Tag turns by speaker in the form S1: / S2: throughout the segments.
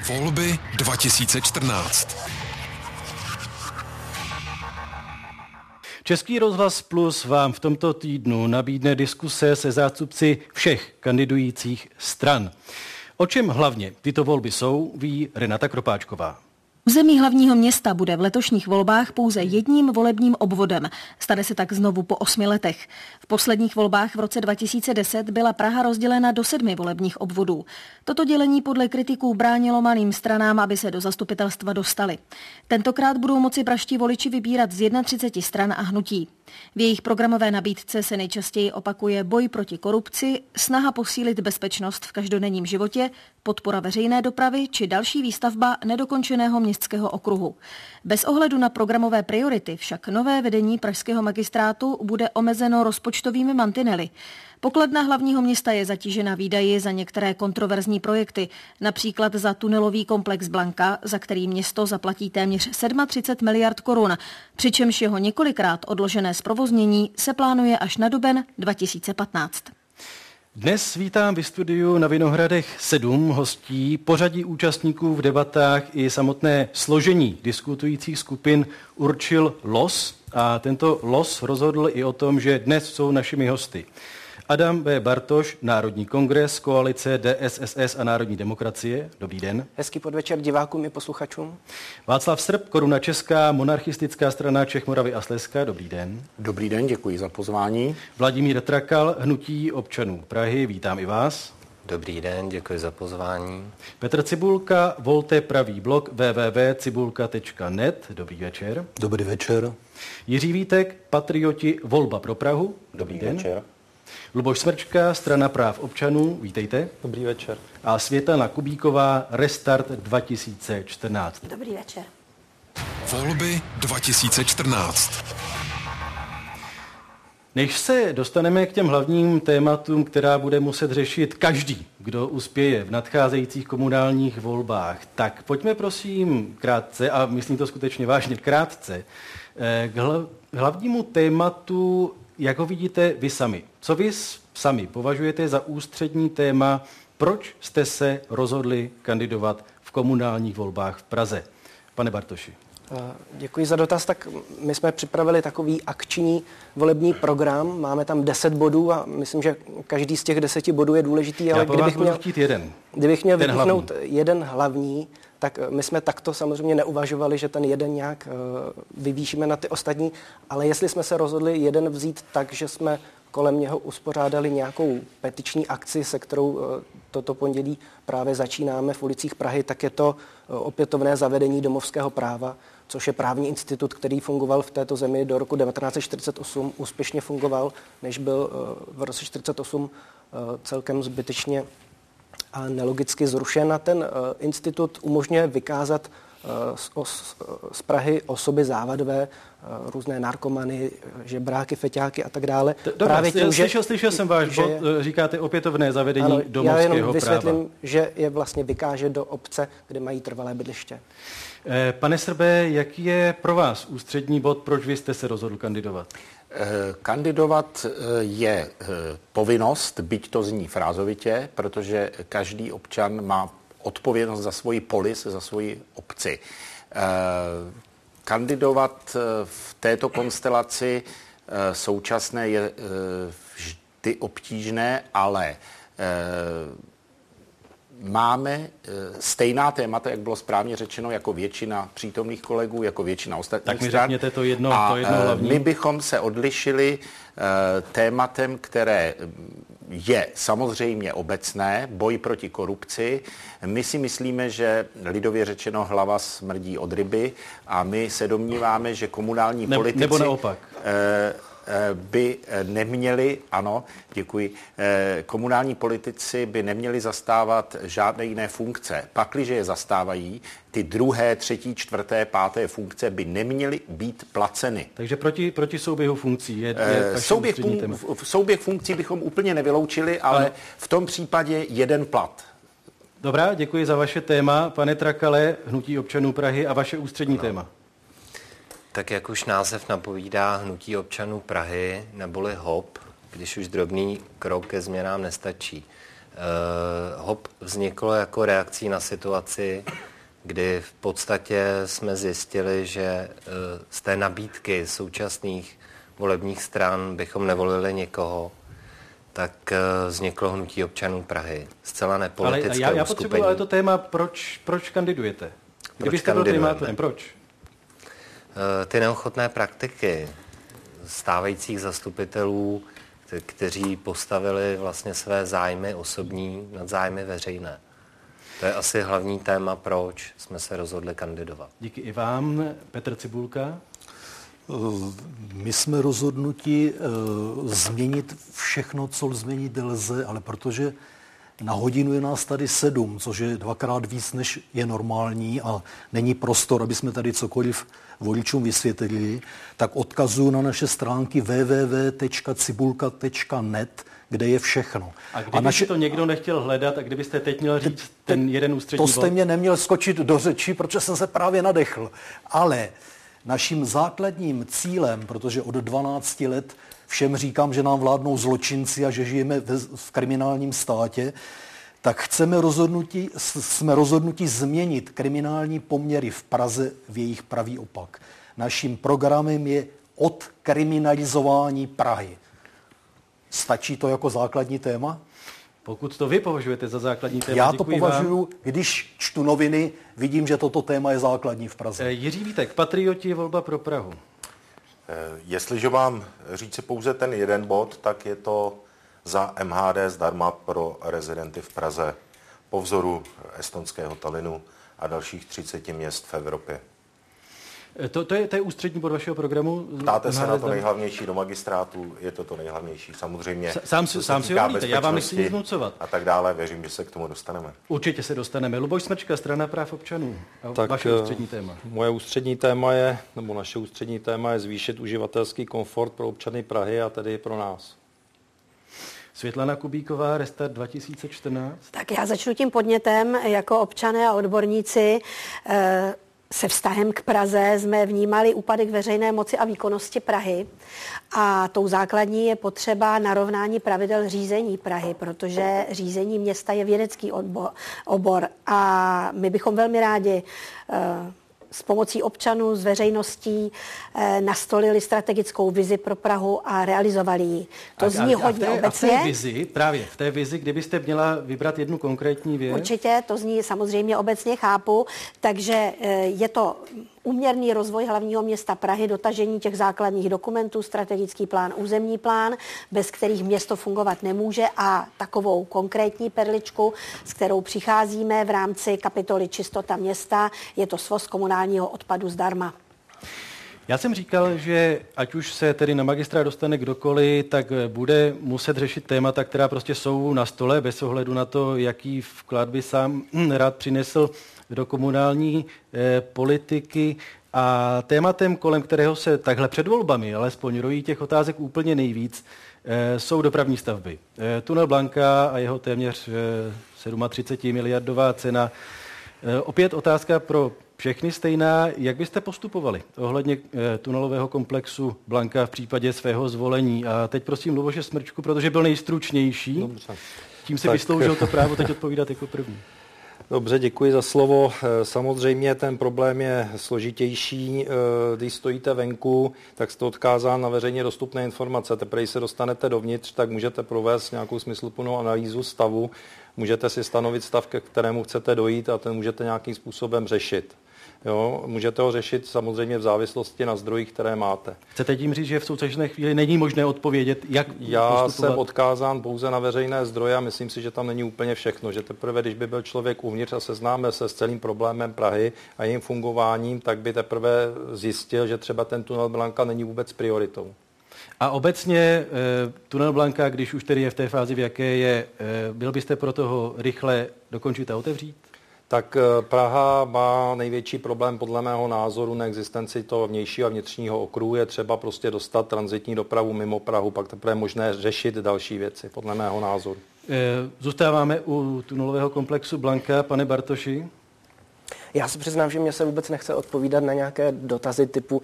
S1: Volby 2014.
S2: Český rozhlas Plus vám v tomto týdnu nabídne diskuse se zástupci všech kandidujících stran. O čem hlavně tyto volby jsou, ví Renata Kropáčková.
S3: Území hlavního města bude v letošních volbách pouze jedním volebním obvodem. Stane se tak znovu po 8 letech. V posledních volbách v roce 2010 byla Praha rozdělena do 7 volebních obvodů. Toto dělení podle kritiků bránilo malým stranám, aby se do zastupitelstva dostali. Tentokrát budou moci pražští voliči vybírat z 31 stran a hnutí. V jejich programové nabídce se nejčastěji opakuje boj proti korupci, snaha posílit bezpečnost v každodenním životě, podpora veřejné dopravy či další výstavba nedokončeného městského okruhu. Bez ohledu na programové priority však nové vedení pražského magistrátu bude omezeno rozpočtovými mantinely. Pokladna hlavního města je zatížena výdaji za některé kontroverzní projekty, například za tunelový komplex Blanka, za který město zaplatí téměř 37 miliard korun, přičemž jeho několikrát odložené zprovoznění se plánuje až na duben 2015.
S2: Dnes vítám ve studiu na Vinohradech 7 hostí. Pořadí účastníků v debatách i samotné složení diskutujících skupin určil los a tento los rozhodl i o tom, že dnes jsou našimi hosty Adam B. Bartoš, Národní kongres, koalice DSSS a Národní demokracie. Dobrý den.
S4: Hezký podvečer divákům i posluchačům.
S2: Václav Srb, Koruna Česká, monarchistická strana Čech, Moravy a Slezska. Dobrý den.
S5: Dobrý den, děkuji za pozvání.
S2: Vladimír Trakal, Hnutí občanů Prahy. Vítám i vás.
S6: Dobrý den, děkuji za pozvání.
S2: Petr Cibulka, Volte pravý blok www.cibulka.net. Dobrý večer.
S7: Dobrý večer.
S2: Jiří Vítek, Patrioti, Volba pro Prahu. Dobrý den.
S7: Večer.
S2: Luboš Smrčka, Strana práv občanů. Vítejte.
S7: Dobrý večer.
S2: A Světlana Kubíková, Restart 2014.
S8: Dobrý večer.
S1: Volby 2014.
S2: Než se dostaneme k těm hlavním tématům, která bude muset řešit každý, kdo uspěje v nadcházejících komunálních volbách, tak pojďme prosím krátce, a myslím to skutečně vážně krátce, k hlavnímu tématu, jak ho vidíte vy sami. Co vy sami považujete za ústřední téma, proč jste se rozhodli kandidovat v komunálních volbách v Praze? Pane Bartoši.
S4: Děkuji za dotaz. Tak my jsme připravili takový akční volební program. Máme tam 10 bodů a myslím, že každý z těch 10 bodů je důležitý. Ale kdybych měl vypíchnout jeden hlavní, tak my jsme takto samozřejmě neuvažovali, že ten jeden nějak vyvýšíme na ty ostatní, ale jestli jsme se rozhodli jeden vzít tak, že jsme kolem něho uspořádali nějakou petiční akci, se kterou toto pondělí právě začínáme v ulicích Prahy, tak je to opětovné zavedení domovského práva, což je právní institut, který fungoval v této zemi do roku 1948, úspěšně fungoval, než byl v roce 1948 celkem zbytečně a nelogicky zrušen. A ten institut umožňuje vykázat z Prahy osoby závadové, různé narkomany, žebráky, feťáky a tak dále.
S2: Právě tím, slyšel jsem váš bod, říkáte opětovné zavedení domovského práva.
S4: Já jenom vysvětlím, že je vlastně vykáže do obce, kde mají trvalé bydliště.
S2: Pane Srbé, jaký je pro vás ústřední bod, proč vy jste se rozhodl kandidovat?
S5: Kandidovat je povinnost, byť to zní frázovitě, protože každý občan má odpovědnost za svoji polis, za svoji obci. Kandidovat v této konstelaci současné je vždy obtížné, ale máme stejná témata, jak bylo správně řečeno, jako většina přítomných kolegů, jako většina ostatních
S2: tak mi
S5: stran.
S2: Řekněte to jedno hlavní.
S5: My bychom se odlišili tématem, které je samozřejmě obecné, boj proti korupci. My si myslíme, že lidově řečeno hlava smrdí od ryby a my se domníváme, že komunální politici...
S2: Nebo naopak.
S5: By neměli, ano, děkuji, komunální politici by neměli zastávat žádné jiné funkce. Pakliže je zastávají, ty druhé, třetí, čtvrté, páté funkce by neměly být placeny.
S2: Takže proti souběhu funkcí je
S5: souběh funkcí bychom úplně nevyloučili, ale ano. V tom případě jeden plat.
S2: Dobrá, děkuji za vaše téma. Pane Trakale, Hnutí občanů Prahy a vaše ústřední téma.
S6: Tak jak už název napovídá, Hnutí občanů Prahy neboli HOP, když už drobný krok ke změnám nestačí. HOP vzniklo jako reakcí na situaci, kdy v podstatě jsme zjistili, že z té nabídky současných volebních stran bychom nevolili někoho, tak vzniklo Hnutí občanů Prahy. Zcela nepolitické
S2: já potřebuji ale to téma, proč kandidujete? Kdybyste byl primátorem, proč?
S6: Ty neochotné praktiky stávajících zastupitelů, kteří postavili vlastně své zájmy osobní nad zájmy veřejné. To je asi hlavní téma, proč jsme se rozhodli kandidovat.
S2: Díky i vám. Petr Cibulka.
S7: My jsme rozhodnuti změnit všechno, co změnit lze, ale protože na hodinu je nás tady 7, což je 2x víc, než je normální a není prostor, aby jsme tady cokoliv voličům vysvětlili, tak odkazuju na naše stránky www.cibulka.net, kde je všechno.
S2: A kdyby si to někdo nechtěl hledat a kdybyste teď měl říct ten jeden ústřední bod?
S7: To jste mě neměl skočit do řeči, protože jsem se právě nadechl. Ale naším základním cílem, protože od 12 let všem říkám, že nám vládnou zločinci a že žijeme v kriminálním státě, tak jsme rozhodnuti změnit kriminální poměry v Praze v jejich pravý opak. Naším programem je odkriminalizování Prahy. Stačí to jako základní téma?
S2: Pokud to vy považujete za základní téma,
S7: já to považuji, když čtu noviny, vidím, že toto téma je základní v Praze.
S2: Jiří Vítek, Patrioti, volba pro Prahu.
S8: Jestliže mám říct pouze ten jeden bod, tak je to za MHD zdarma pro rezidenty v Praze po vzoru estonského Tallinnu a dalších 30 měst v Evropě.
S2: To je ústřední bod vašeho programu?
S8: Ptáte se na to nejhlavnější do magistrátu, je to nejhlavnější. Samozřejmě
S2: sám si ho volíte, já vám nechci nic vnucovat.
S8: A tak dále, věřím, že se k tomu dostaneme.
S2: Určitě se dostaneme. Luboš Smrčka, Strana práv občanů. A vaše ústřední téma?
S9: Moje ústřední téma je, nebo naše ústřední téma je zvýšit uživatelský komfort pro občany Prahy a tedy pro nás.
S2: Světlana Kubíková, Restart 2014.
S10: Tak já začnu tím podnětem. Jako občané a odborníci se vztahem k Praze jsme vnímali úpadek veřejné moci a výkonnosti Prahy a tou základní je potřeba narovnání pravidel řízení Prahy, protože řízení města je vědecký obor a my bychom velmi rádi s pomocí občanů, s veřejností nastolili strategickou vizi pro Prahu a realizovali ji. To zní hodně obecně.
S2: V té vizi, kdybyste měla vybrat jednu konkrétní věc?
S10: Určitě, to zní samozřejmě obecně, chápu. Takže je to úměrný rozvoj hlavního města Prahy, dotažení těch základních dokumentů, strategický plán, územní plán, bez kterých město fungovat nemůže a takovou konkrétní perličku, s kterou přicházíme v rámci kapitoly Čistota města, je to svoz komunálního odpadu zdarma.
S2: Já jsem říkal, že ať už se tedy na magistrát dostane kdokoliv, tak bude muset řešit témata, která prostě jsou na stole, bez ohledu na to, jaký vklad by sám rád přinesl do komunální politiky. A tématem, kolem kterého se takhle před volbami alespoň rojí těch otázek úplně nejvíc, jsou dopravní stavby. Tunel Blanka a jeho téměř 37 miliardová cena. Opět otázka pro všechny stejná. Jak byste postupovali ohledně tunelového komplexu Blanka v případě svého zvolení? A teď prosím Luboše Smrčku, protože byl nejstručnější. Dobře. Tím si vysloužil to právo teď odpovídat jako první.
S9: Dobře, děkuji za slovo. Samozřejmě ten problém je složitější. Když stojíte venku, tak jste odkázán na veřejně dostupné informace. Teprve, když se dostanete dovnitř, tak můžete provést nějakou smysluplnou analýzu stavu. Můžete si stanovit stav, ke kterému chcete dojít a ten můžete nějakým způsobem řešit. Jo, můžete ho řešit samozřejmě v závislosti na zdrojích, které máte.
S2: Chcete tím říct, že v současné chvíli není možné odpovědět, jak
S9: Já
S2: postupovat?
S9: jsem odkázán pouze na veřejné zdroje a myslím si, že tam není úplně všechno. Že teprve, když by byl člověk uvnitř a seznámil se s celým problémem Prahy a jejím fungováním, tak by teprve zjistil, že třeba ten tunel Blanka není vůbec prioritou.
S2: A obecně tunel Blanka, když už tedy je v té fázi, v jaké je, byl byste pro toho rychle dokončit a otevřít?
S9: Tak Praha má největší problém podle mého názoru na existenci toho vnějšího a vnitřního okruhu. Je třeba prostě dostat tranzitní dopravu mimo Prahu, pak teprve možné řešit další věci, podle mého názoru.
S2: Zůstáváme u tunelového komplexu Blanka. Pane Bartoši?
S4: Já se přiznám, že mě se vůbec nechce odpovídat na nějaké dotazy typu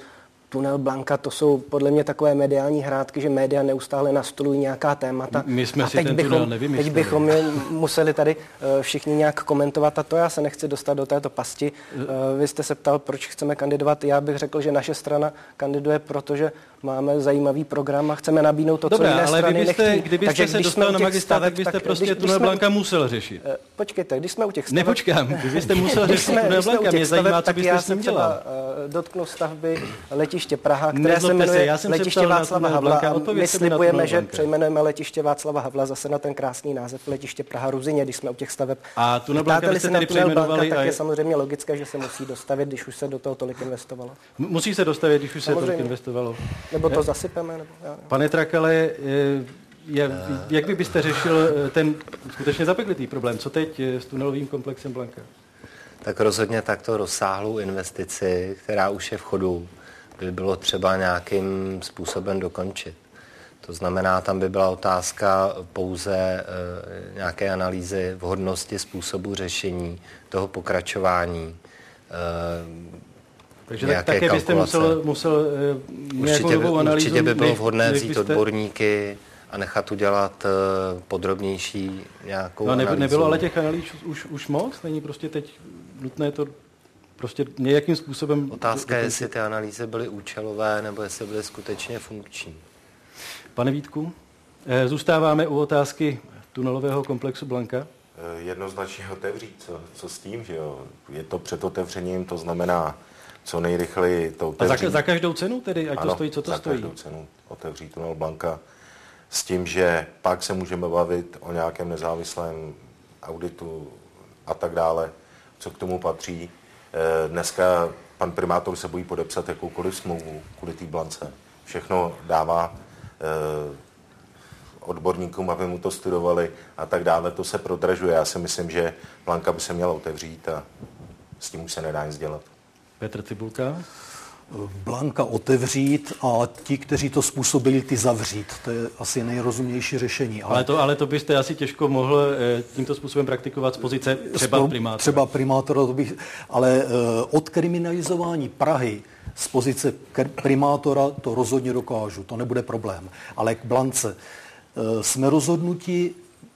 S4: tunel Blanka, to jsou podle mě takové mediální hrátky, že média neustále nastolují nějaká témata.
S2: My jsme si ten tunel nevymysleli.
S4: Teď bychom je museli tady všichni nějak komentovat a to já se nechci dostat do této pasti. Vy jste se ptal, proč chceme kandidovat. Já bych řekl, že naše strana kandiduje, protože máme zajímavý program a chceme nabídnout to, co jiné strany nechtějí.
S2: Kdybyste se dostal na magistrát, tak byste prostě tunel Blanka musel řešit.
S4: Počkejte, když jsme u těch staveb...
S2: Nepočkám, kdybyste musel řešit tunel Blanka, mě zajímá, co byste s ním dělal.
S4: Dotknu stavby letiště Praha, které se jmenuje letiště Václava Havla a my slibujeme, že přejmenujeme letiště Václava Havla zase na ten krásný název letiště Praha Ruzyně, když jsme u těch staveb.
S2: A tunel Blanka byste tedy přejmenovali?
S4: Tak je samozřejmě logické, že se musí dostavět, když už se do toho tolik investovalo.
S2: Musí se dostavět, když už se tolik investovalo.
S4: Nebo to zasypeme? Nebo,
S2: Pane Trakale, jak byste řešil ten skutečně zapeklitý problém? Co teď s tunelovým komplexem Blanka?
S6: Tak rozhodně takto rozsáhlou investici, která už je v chodu, by bylo třeba nějakým způsobem dokončit. To znamená, tam by byla otázka pouze nějaké analýzy vhodnosti způsobu řešení toho pokračování.
S2: Takže také byste musel nějakou novou analýzu.
S6: Určitě by bylo vhodné vzít odborníky a nechat udělat podrobnější nějakou analýzu.
S2: Nebylo ale těch analýz už moc? Není prostě teď nutné to prostě nějakým způsobem...
S6: Otázka je, jestli ty analýzy byly účelové, nebo jestli byly skutečně funkční.
S2: Pane Vítku, zůstáváme u otázky tunelového komplexu Blanka.
S8: Jednoznačně otevřít, co s tím, že jo? Je to před otevřením, to znamená co nejrychleji to otevřít.
S2: A za každou cenu tedy, ať to stojí, co to stojí?
S8: Za každou cenu otevřít tunel Blanka s tím, že pak se můžeme bavit o nějakém nezávislém auditu a tak dále, co k tomu patří. Dneska pan primátor se bojí podepsat jakoukoliv smlouvu kvůli té Blance. Všechno dává odborníkům, aby mu to studovali a tak dále. To se prodražuje. Já si myslím, že Blanka by se měla otevřít a s tím už se nedá nic dělat.
S2: Petr Cibulka.
S7: Blanka otevřít a ti, kteří to způsobili, ty zavřít. To je asi nejrozumnější řešení.
S2: Ale to byste asi těžko mohl tímto způsobem praktikovat z pozice třeba primátora.
S7: Třeba primátora, ale odkriminalizování Prahy z pozice primátora to rozhodně dokážu, to nebude problém. Ale k Blance jsme rozhodnuti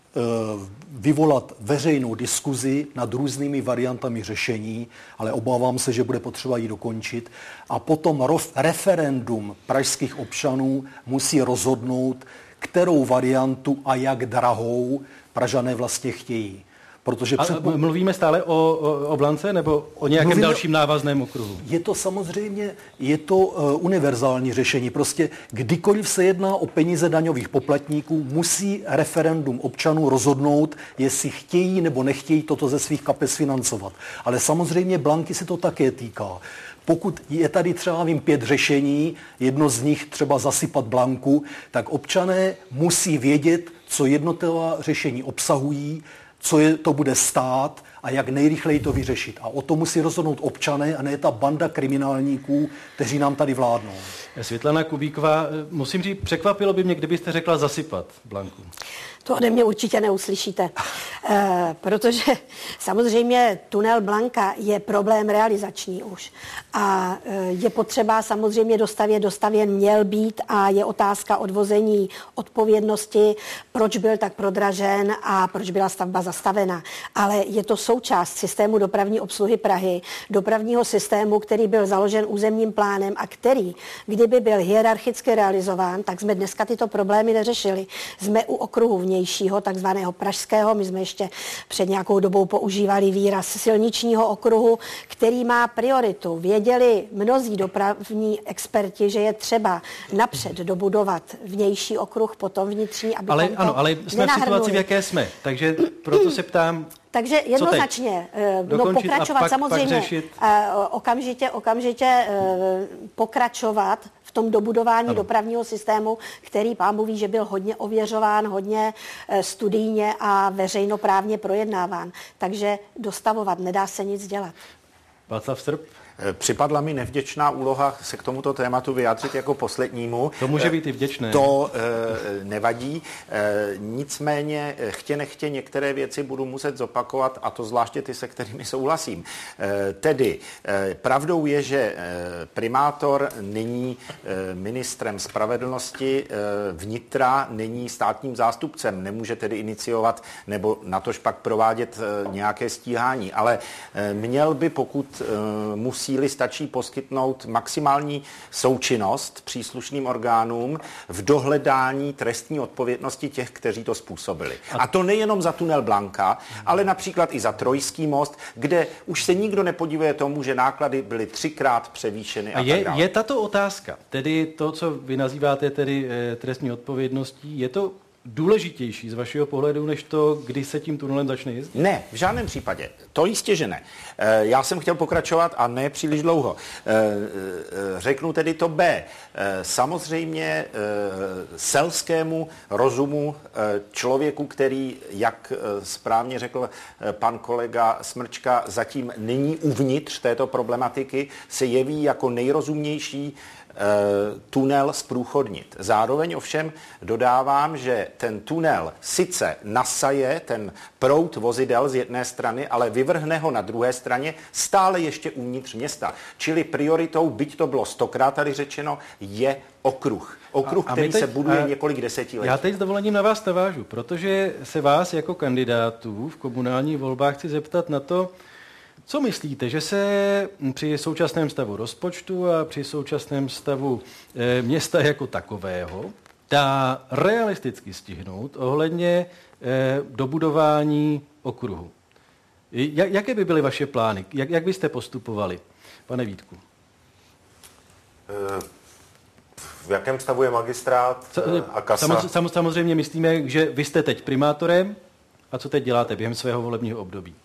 S7: vyvolat veřejnou diskuzi nad různými variantami řešení, ale obávám se, že bude potřeba ji dokončit. A potom referendum pražských občanů musí rozhodnout, kterou variantu a jak drahou Pražané vlastně chtějí. Protože
S2: mluvíme stále o Blance nebo o nějakém dalším návazném okruhu?
S7: Je to samozřejmě, univerzální řešení. Prostě kdykoliv se jedná o peníze daňových poplatníků, musí referendum občanů rozhodnout, jestli chtějí nebo nechtějí toto ze svých kapes financovat. Ale samozřejmě Blanky se to také týká. Pokud je tady třeba 5 řešení, jedno z nich třeba zasypat Blanku, tak občané musí vědět, co jednotlivá řešení obsahují, co to bude stát a jak nejrychleji to vyřešit. A o to musí rozhodnout občané a ne ta banda kriminálníků, kteří nám tady vládnou.
S2: Světlana Kubíková, musím říct, překvapilo by mě, kdybyste řekla zasypat Blanku.
S10: To ode mě určitě neuslyšíte, protože samozřejmě tunel Blanka je problém realizační už a je potřeba samozřejmě dostavěn měl být a je otázka odvození odpovědnosti, proč byl tak prodražen a proč byla stavba zastavena. Ale je to součást systému dopravní obsluhy Prahy, dopravního systému, který byl založen územním plánem a který, kdyby byl hierarchicky realizován, tak jsme dneska tyto problémy neřešili. Jsme u okruhu vnějšího, takzvaného pražského, my jsme ještě před nějakou dobou používali výraz silničního okruhu, který má prioritu. Věděli mnozí dopravní experti, že je třeba napřed dobudovat vnější okruh, potom vnitřní, aby
S2: ale jsme v situaci, v jaké jsme, takže proto se ptám,
S10: takže jednoznačně pokračovat samozřejmě, okamžitě pokračovat v tom dobudování dopravního systému, který pán Bůh ví, že byl hodně ověřován, hodně studijně a veřejnoprávně projednáván. Takže dostavovat, nedá se nic dělat.
S2: Václav Strb?
S5: Připadla mi nevděčná úloha se k tomuto tématu vyjádřit jako poslednímu.
S2: To může být i vděčné.
S5: To nevadí. Nicméně chtě nechtě některé věci budu muset zopakovat, a to zvláště ty, se kterými souhlasím. Tedy pravdou je, že primátor není ministrem spravedlnosti, vnitra není státním zástupcem, nemůže tedy iniciovat nebo natož pak provádět nějaké stíhání, ale měl by, pokud mu síly stačí, poskytnout maximální součinnost příslušným orgánům v dohledání trestní odpovědnosti těch, kteří to způsobili. A to nejenom za tunel Blanka, ale například i za Trojský most, kde už se nikdo nepodívá tomu, že náklady byly 3krát převýšeny a tak dále.
S2: Je tato otázka, tedy to, co vy nazýváte tedy trestní odpovědností, je to důležitější z vašeho pohledu, než to, kdy se tím tunelem začne jezdit?
S5: Ne, v žádném případě. To jistě, že ne. Já jsem chtěl pokračovat a ne příliš dlouho. Řeknu tedy to B. Samozřejmě selskému rozumu člověku, který, jak správně řekl pan kolega Smrčka, zatím není uvnitř této problematiky, se jeví jako nejrozumnější tunel zprůchodnit. Zároveň ovšem dodávám, že ten tunel sice nasaje ten proud vozidel z jedné strany, ale vyvrhne ho na druhé straně stále ještě uvnitř města. Čili prioritou, byť to bylo 100krát tady řečeno, je okruh. Okruh, který se buduje několik desetiletí.
S2: Já teď s dovolením na vás navážu, protože se vás jako kandidátů v komunálních volbách chci zeptat na to, co myslíte, že se při současném stavu rozpočtu a při současném stavu města jako takového dá realisticky stihnout ohledně dobudování okruhu? Jaké by byly vaše plány? Jak byste postupovali, pane Vítku?
S8: V jakém stavu je magistrát a kasa?
S2: Samozřejmě myslíme, že vy jste teď primátorem a co teď děláte během svého volebního období?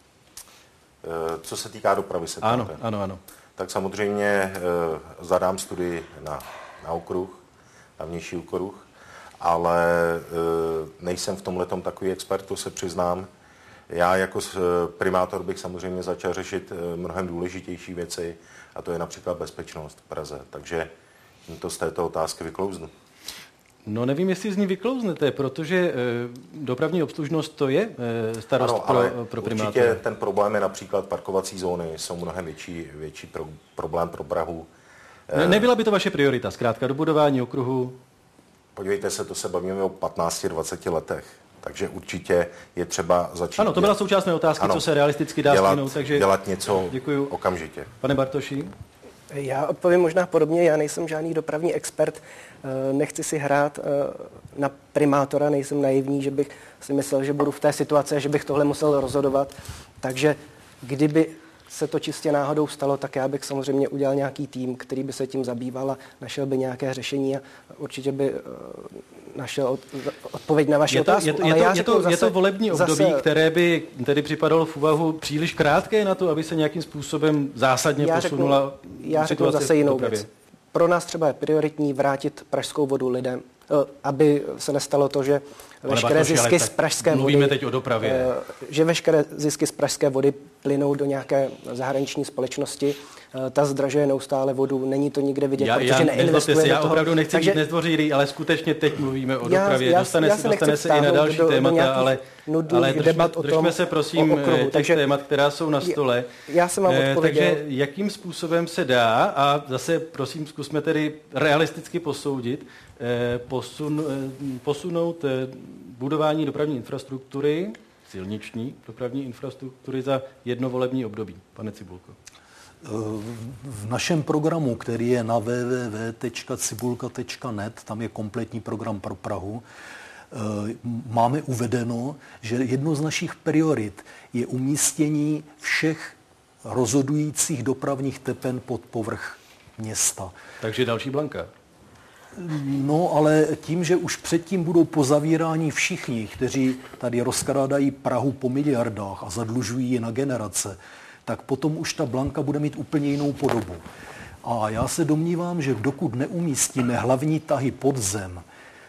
S8: Co se týká dopravy, se
S2: ptáte? Ano.
S8: Tak samozřejmě zadám studii na okruh, na vnější okruh, ale nejsem v tomhletom takový expert, to se přiznám. Já jako primátor bych samozřejmě začal řešit mnohem důležitější věci, a to je například bezpečnost v Praze. Takže to z této otázky vyklouznu.
S2: No nevím, jestli z ní vyklouznete, protože dopravní obslužnost to je starost pro primátora.
S8: Určitě ten problém je například parkovací zóny, jsou mnohem větší problém pro Prahu.
S2: Nebyla by to vaše priorita, zkrátka dobudování okruhu?
S8: Podívejte se, to se bavíme o 15-20 letech, takže určitě je třeba začít.
S2: Ano, to byla součást mé otázky, co se realisticky dá stihnout, takže
S8: dělat něco okamžitě.
S2: Pane Bartoši?
S4: Já odpovím možná podobně, já nejsem žádný dopravní expert, nechci si hrát na primátora, nejsem naivní, že bych si myslel, že budu v té situaci, že bych tohle musel rozhodovat, takže kdyby se to čistě náhodou stalo, tak já bych samozřejmě udělal nějaký tým, který by se tím zabýval a našel by nějaké řešení a určitě by našel odpověď na vaši otázku.
S2: Je to volební období, které by tedy připadalo v úvahu příliš krátké na to, aby se nějakým způsobem zásadně posunula
S4: Já řeknu zase jinou věc. Pro nás třeba je prioritní vrátit pražskou vodu lidem, aby se nestalo to, že veškeré zisky z pražské vody...
S2: Mluvíme teď o dopravě.
S4: Že veškeré zisky z pražské vody plynou do nějaké zahraniční společnosti. Ta zdražuje neustále vodu, není to nikde vidět, protože neinvestuje do toho.
S2: Já opravdu nechci být nezdvořilý, ale skutečně teď mluvíme o dopravě. Dostane se i na další témata, ale držme se prosím těch témat, která jsou na stole.
S4: Já jsem vám odpověděl.
S2: Takže jakým způsobem se dá, a zase prosím zkusme tedy realisticky posoudit, posunout budování dopravní infrastruktury, silniční dopravní infrastruktury za jedno volební období. Pane Cibulko.
S7: V našem programu, který je na www.cibulka.net, tam je kompletní program pro Prahu, máme uvedeno, že jednou z našich priorit je umístění všech rozhodujících dopravních tepen pod povrch města.
S2: Takže další Blanka.
S7: No, ale tím, že už předtím budou pozavíráni všichni, kteří tady rozkrádají Prahu po miliardách a zadlužují ji na generace, tak potom už ta Blanka bude mít úplně jinou podobu. A já se domnívám, že dokud neumístíme hlavní tahy pod zem, tak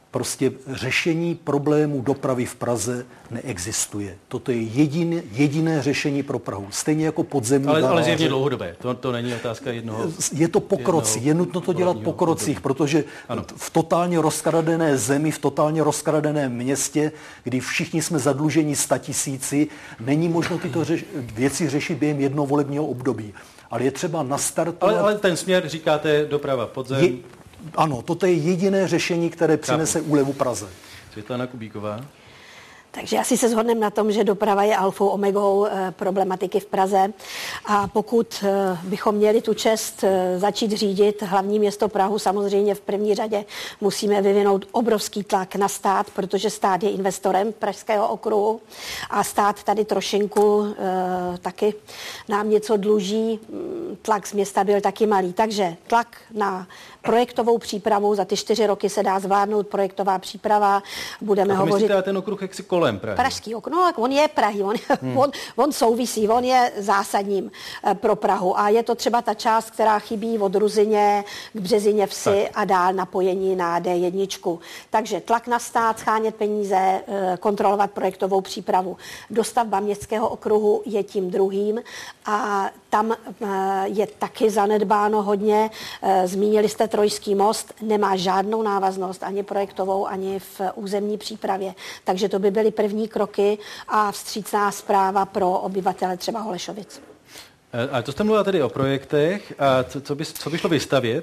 S7: Prostě řešení problémů dopravy v Praze neexistuje. Toto je jediné řešení pro Prahu. Stejně jako podzemní garáže.
S2: Ale zjevně dlouhodobé. To není otázka jednoho.
S7: Je to po krocích. Je nutno to dělat po krocích, protože v totálně rozkradené zemi, v totálně rozkradeném městě, kdy všichni jsme zadluženi 100 000, není možno tyto věci řešit během jednoho volebního období. Ale je třeba nastartovat...
S2: Ale ten směr, říkáte, doprava podzem.
S7: Ano, toto je jediné řešení, které přinese úlevu Praze.
S2: Světlana Kubíková.
S10: Takže asi se shodneme na tom, že doprava je alfou omegou problematiky v Praze a pokud bychom měli tu čest začít řídit hlavní město Prahu, samozřejmě v první řadě musíme vyvinout obrovský tlak na stát, protože stát je investorem Pražského okruhu a stát tady trošinku taky nám něco dluží. Tlak z města byl taky malý, takže tlak na projektovou přípravu, za ty 4 roky se dá zvládnout projektová příprava, budeme hovořit...
S2: Myslíte ten okruh jaksi kolem Prahy?
S10: Pražský okruh, no, on je Prahy, on souvisí, on je zásadním pro Prahu a je to třeba ta část, která chybí od Ruzyně k Březině Vsi a dál napojení na D1. Takže tlak na stát, schánět peníze, kontrolovat projektovou přípravu. Dostavba městského okruhu je tím druhým a tam je taky zanedbáno hodně. Zmínili jste Trojský most, nemá žádnou návaznost ani projektovou, ani v územní přípravě. Takže to by byly první kroky a vstřícná zpráva pro obyvatele třeba Holešovic.
S2: Ale to jste mluvila tedy o projektech. A co by šlo vystavět?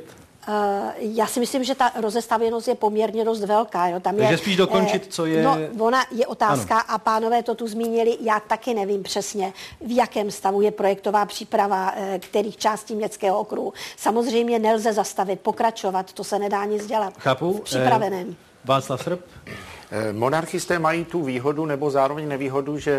S10: Já si myslím, že ta rozestavěnost je poměrně dost velká. Jo. Tam
S2: takže spíš dokončit, co je...
S10: No, ona je otázka a pánové to tu zmínili, já taky nevím přesně, v jakém stavu je projektová příprava kterých částí městského okruhu. Samozřejmě nelze zastavit, pokračovat, to se nedá nic dělat.
S2: Chápu.
S10: Připraveném.
S2: Václav Srb?
S5: Monarchisté mají tu výhodu nebo zároveň nevýhodu, že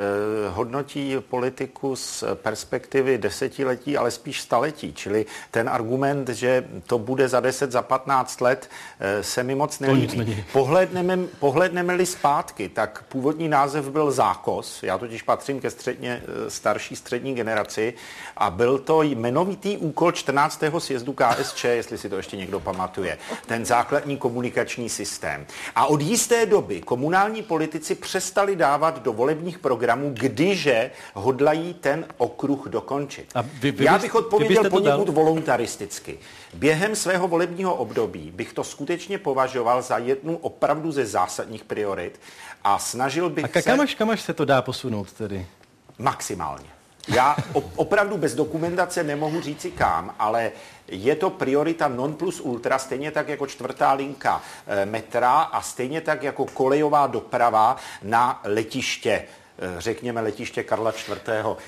S5: hodnotí politiku z perspektivy desetiletí, ale spíš staletí. Čili ten argument, že to bude za 10, za 15 let, se mi moc nelíbí. Pohledneme-li zpátky, tak původní název byl Zákos. Já totiž patřím ke starší střední generaci a byl to jmenovitý úkol 14. sjezdu KSČ, jestli si to ještě někdo pamatuje. Ten základní komunikační systém. A od jisté doby komunální politici přestali dávat do volebních programů, kdyže hodlají ten okruh dokončit. Já bych odpověděl poněkud voluntaristicky. Během svého volebního období bych to skutečně považoval za jednu opravdu ze zásadních priorit a snažil bych se...
S2: Kam až se to dá posunout tedy?
S5: Maximálně. Já opravdu bez dokumentace nemohu říci kam, ale je to priorita non plus ultra, stejně tak jako 4. linka metra a stejně tak jako kolejová doprava na letiště. Řekněme letiště Karla IV.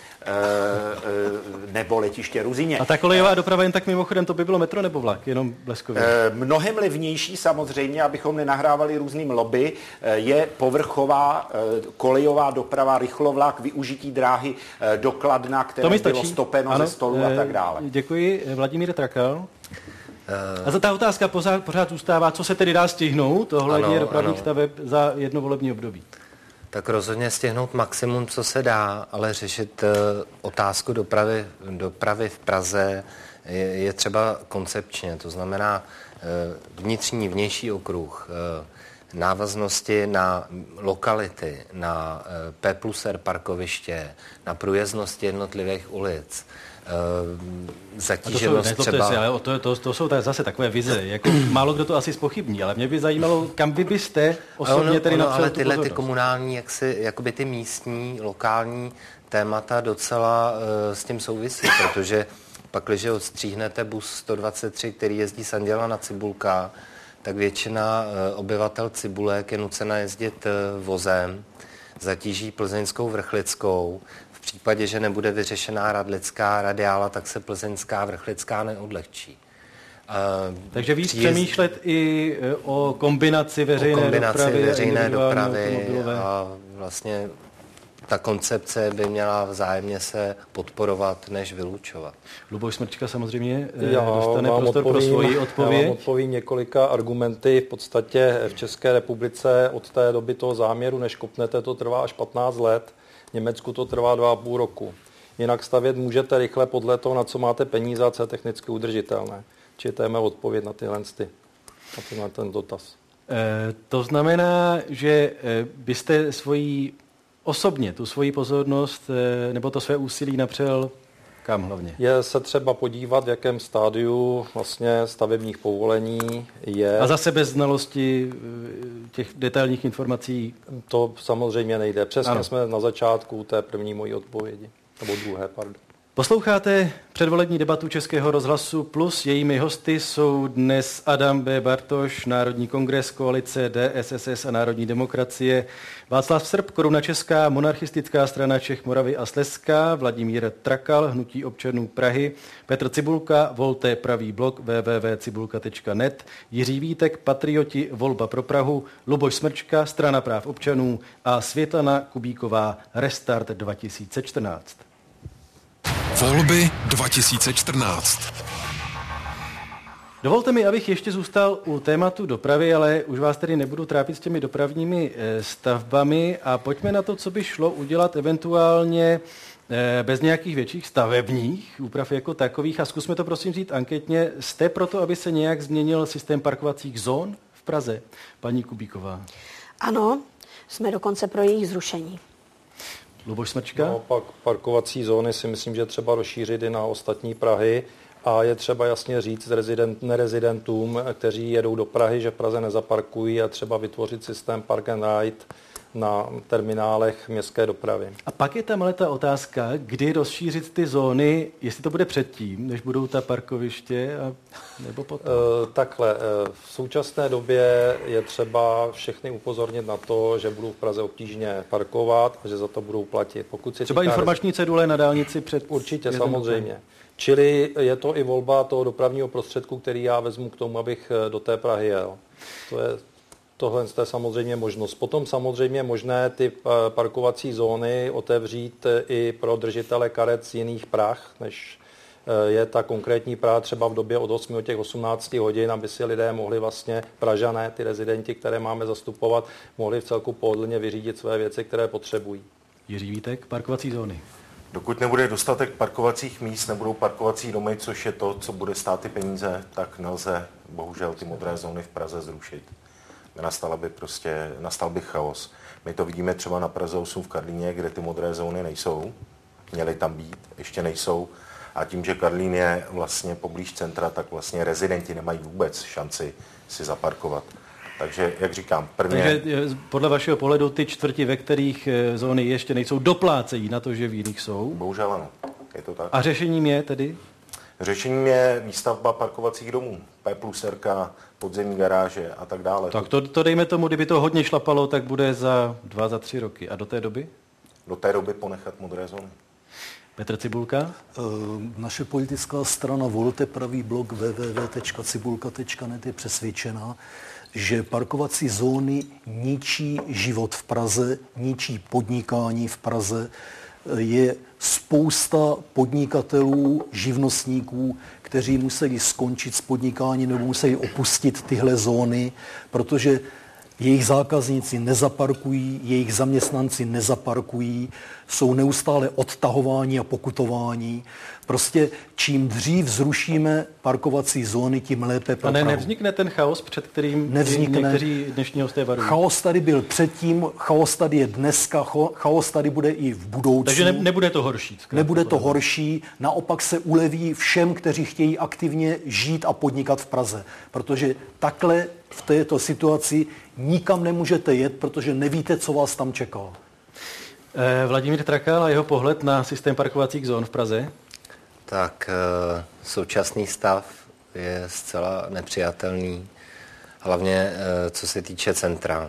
S5: Nebo letiště Ruzyně.
S2: A ta kolejová doprava jen tak mimochodem, to by bylo metro nebo vlak, jenom bleskově?
S5: Mnohem levnější samozřejmě, abychom nenahrávali různým lobby, je povrchová kolejová doprava, rychlovlak, využití dráhy do Kladna, které bylo stopeno ze stolu a tak dále.
S2: Děkuji. Vladimír Trakal. A ta otázka pořád zůstává, co se tedy dá stihnout ohledně dopravních staveb za jedno volební období.
S6: Tak rozhodně stihnout maximum, co se dá, ale řešit otázku dopravy v Praze je třeba koncepčně. To znamená vnitřní, vnější okruh, návaznosti na lokality, na P+R parkoviště, na průjezdnosti jednotlivých ulic, zatíženost třeba...
S2: To jsou zase takové vize, jako málo kdo to asi zpochybní, ale mě by zajímalo, kam vy byste osobně tedy napřel
S6: ale
S2: tu
S6: tyhle
S2: pozornost.
S6: Ty komunální, jakoby ty místní, lokální témata docela s tím souvisí, protože pakliže odstříhnete bus 123, který jezdí z Anděla na Cibulka, tak většina obyvatel Cibulek je nucena jezdit vozem, zatíží plzeňskou Vrchlickou. V případě, že nebude vyřešená radlická radiála, tak se plzeňská Vrchlická neodlehčí.
S2: Takže víc přemýšlet i o kombinaci veřejné dopravy
S6: a vlastně ta koncepce by měla vzájemně se podporovat, než vylučovat.
S2: Luboš Smrčka samozřejmě dostane prostor pro svoji odpověď.
S9: Já vám odpovím několika argumenty. V podstatě v České republice od té doby toho záměru, než kopnete, to trvá až 15 let. V Německu to trvá 2,5 roku. Jinak stavět můžete rychle podle toho, na co máte peníze a co je technicky udržitelné. Čili to je mé odpověď na ten dotaz.
S2: To znamená, že byste osobně tu svoji pozornost nebo to své úsilí napřel kam hlavně?
S9: Je se třeba podívat, v jakém stádiu vlastně stavebních povolení je.
S2: A zase bez znalosti těch detailních informací?
S9: To samozřejmě nejde. Přesně jsme na začátku té první mojí odpovědi. Nebo druhé, pardon.
S2: Posloucháte předvolební debatu Českého rozhlasu Plus. Jejími hosty jsou dnes Adam B. Bartoš, Národní kongres, koalice DSSS a Národní demokracie, Václav Srb, Koruna Česká, monarchistická strana Čech, Moravy a Slezska, Vladimír Trakal, Hnutí občanů Prahy, Petr Cibulka, Volte pravý blok www.cibulka.net, Jiří Vítek, Patrioti, Volba pro Prahu, Luboš Smrčka, Strana práv občanů a Světlana Kubíková, Restart 2014.
S1: Volby 2014.
S2: Dovolte mi, abych ještě zůstal u tématu dopravy, ale už vás tedy nebudu trápit s těmi dopravními stavbami a pojďme na to, co by šlo udělat eventuálně bez nějakých větších stavebních úprav jako takových a zkusme to prosím říct anketně. Jste proto, aby se nějak změnil systém parkovacích zón v Praze? Paní Kubíková.
S10: Ano, jsme dokonce pro jejich zrušení.
S2: Luboš Smrčka?
S9: No, pak parkovací zóny si myslím, že třeba rozšířit i na ostatní Prahy a je třeba jasně říct nerezidentům, kteří jedou do Prahy, že v Praze nezaparkují a třeba vytvořit systém park and ride na terminálech městské dopravy.
S2: A pak je tam ale ta otázka, kdy rozšířit ty zóny, jestli to bude předtím, než budou ta parkoviště, nebo potom?
S9: Takhle, v současné době je třeba všechny upozornit na to, že budou v Praze obtížně parkovat a že za to budou platit. Pokud se
S2: třeba informační cedule na dálnici před...
S9: Určitě, samozřejmě. Čili je to i volba toho dopravního prostředku, který já vezmu k tomu, abych do té Prahy jel. Tohle je samozřejmě možnost. Potom samozřejmě možné ty parkovací zóny otevřít i pro držitele karet z jiných Prah, než je ta konkrétní Praha třeba v době od 8 do těch 18 hodin, aby si lidé mohli vlastně, Pražané, ty rezidenti, které máme zastupovat, mohli v celku pohodlně vyřídit své věci, které potřebují.
S2: Jiří Vítek, parkovací zóny.
S8: Dokud nebude dostatek parkovacích míst, nebudou parkovací domy, což je to, co bude stát ty peníze, tak nelze bohužel ty modré zóny v Praze zrušit. Nastal by chaos. My to vidíme třeba na Praze 8 v Karlíně, kde ty modré zóny nejsou. Měly tam být, ještě nejsou. A tím, že Karlín je vlastně poblíž centra, tak vlastně rezidenti nemají vůbec šanci si zaparkovat. Takže, jak říkám,
S2: Takže podle vašeho pohledu ty čtvrti, ve kterých zóny ještě nejsou, doplácejí na to, že v jiných jsou?
S8: Bohužel ano, je to tak.
S2: A řešením je tedy?
S8: Řešením je výstavba parkovacích domů, P+R, podzemní garáže a tak dále.
S2: Tak to dejme tomu, kdyby to hodně šlapalo, tak bude za 2-3 roky. A do té doby?
S8: Do té doby ponechat modré zóny.
S2: Petr Cibulka?
S7: Naše politická strana Volte pravý blok www.cibulka.net je přesvědčena, že parkovací zóny ničí život v Praze, ničí podnikání v Praze. Je spousta podnikatelů, živnostníků, kteří museli skončit s podnikáním nebo museli opustit tyhle zóny, protože jejich zákazníci nezaparkují, jejich zaměstnanci nezaparkují, jsou neustále odtahováni a pokutováni. Prostě čím dřív zrušíme parkovací zóny, tím lépe pro Prahu.
S2: A nevznikne ten chaos, před kterým někteří dnešní hosté varují?
S7: Chaos tady byl předtím, chaos tady je dneska, chaos tady bude i v budoucnu.
S2: Takže nebude to horší?
S7: Nebude to horší, naopak se uleví všem, kteří chtějí aktivně žít a podnikat v Praze. Protože takhle v této situaci nikam nemůžete jet, protože nevíte, co vás tam čeká.
S2: Vladimír Trakal a jeho pohled na systém parkovacích zón v Praze?
S6: Tak současný stav je zcela nepřijatelný, hlavně co se týče centra.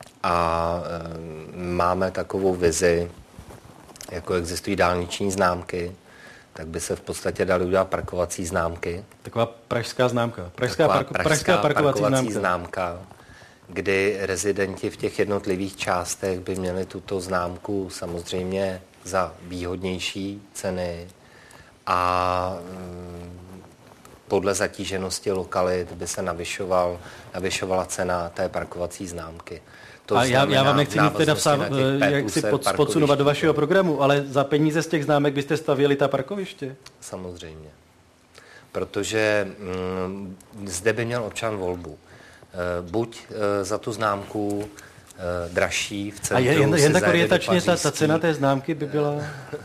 S6: A máme takovou vizi, jako existují dálniční známky, tak by se v podstatě daly udělat parkovací známky.
S2: Taková pražská známka. Pražská parkovací známka,
S6: kdy rezidenti v těch jednotlivých částech by měli tuto známku samozřejmě za výhodnější ceny a podle zatíženosti lokalit by se navyšovala cena té parkovací známky. To
S2: a já vám nechci nic teda jak si podsunovat do vašeho programu, ale za peníze z těch známek byste stavěli ta parkoviště?
S6: Samozřejmě. Protože zde by měl občan volbu. buď za tu známku dražší v centru.
S2: A jen tak orientačně ta cena té známky by byla...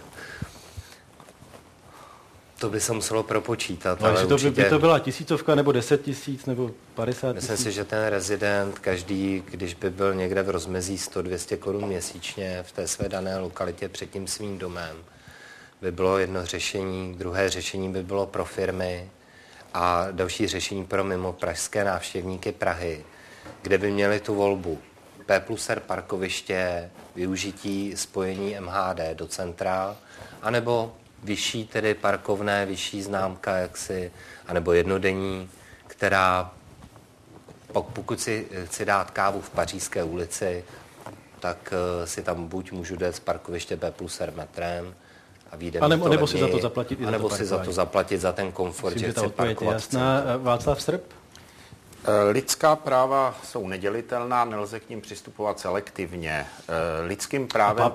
S6: To by se muselo propočítat.
S2: No, ale by to byla 1000 nebo 10 000 nebo 50 000?
S6: Myslím si, že ten rezident každý, když by byl někde v rozmezí 100-200 korun měsíčně v té své dané lokalitě před tím svým domem, by bylo jedno řešení, druhé řešení by bylo pro firmy a další řešení pro mimo pražské návštěvníky Prahy, kde by měli tu volbu P+R parkoviště, využití spojení MHD do centra, anebo vyšší tedy parkovné, vyšší známka jaksi, anebo jednodenní, která pokud si chci dát kávu v Pařížské ulici, tak si tam buď můžu jít z parkoviště B+R metrem a vyjde mi to
S2: nebo si za to zaplatit
S6: anebo si za to zaplatit za ten komfort,
S2: myslím,
S6: že chci parkovat
S2: jasná. Václav Srb?
S5: Lidská práva jsou nedělitelná, nelze k nim přistupovat selektivně. Lidským právem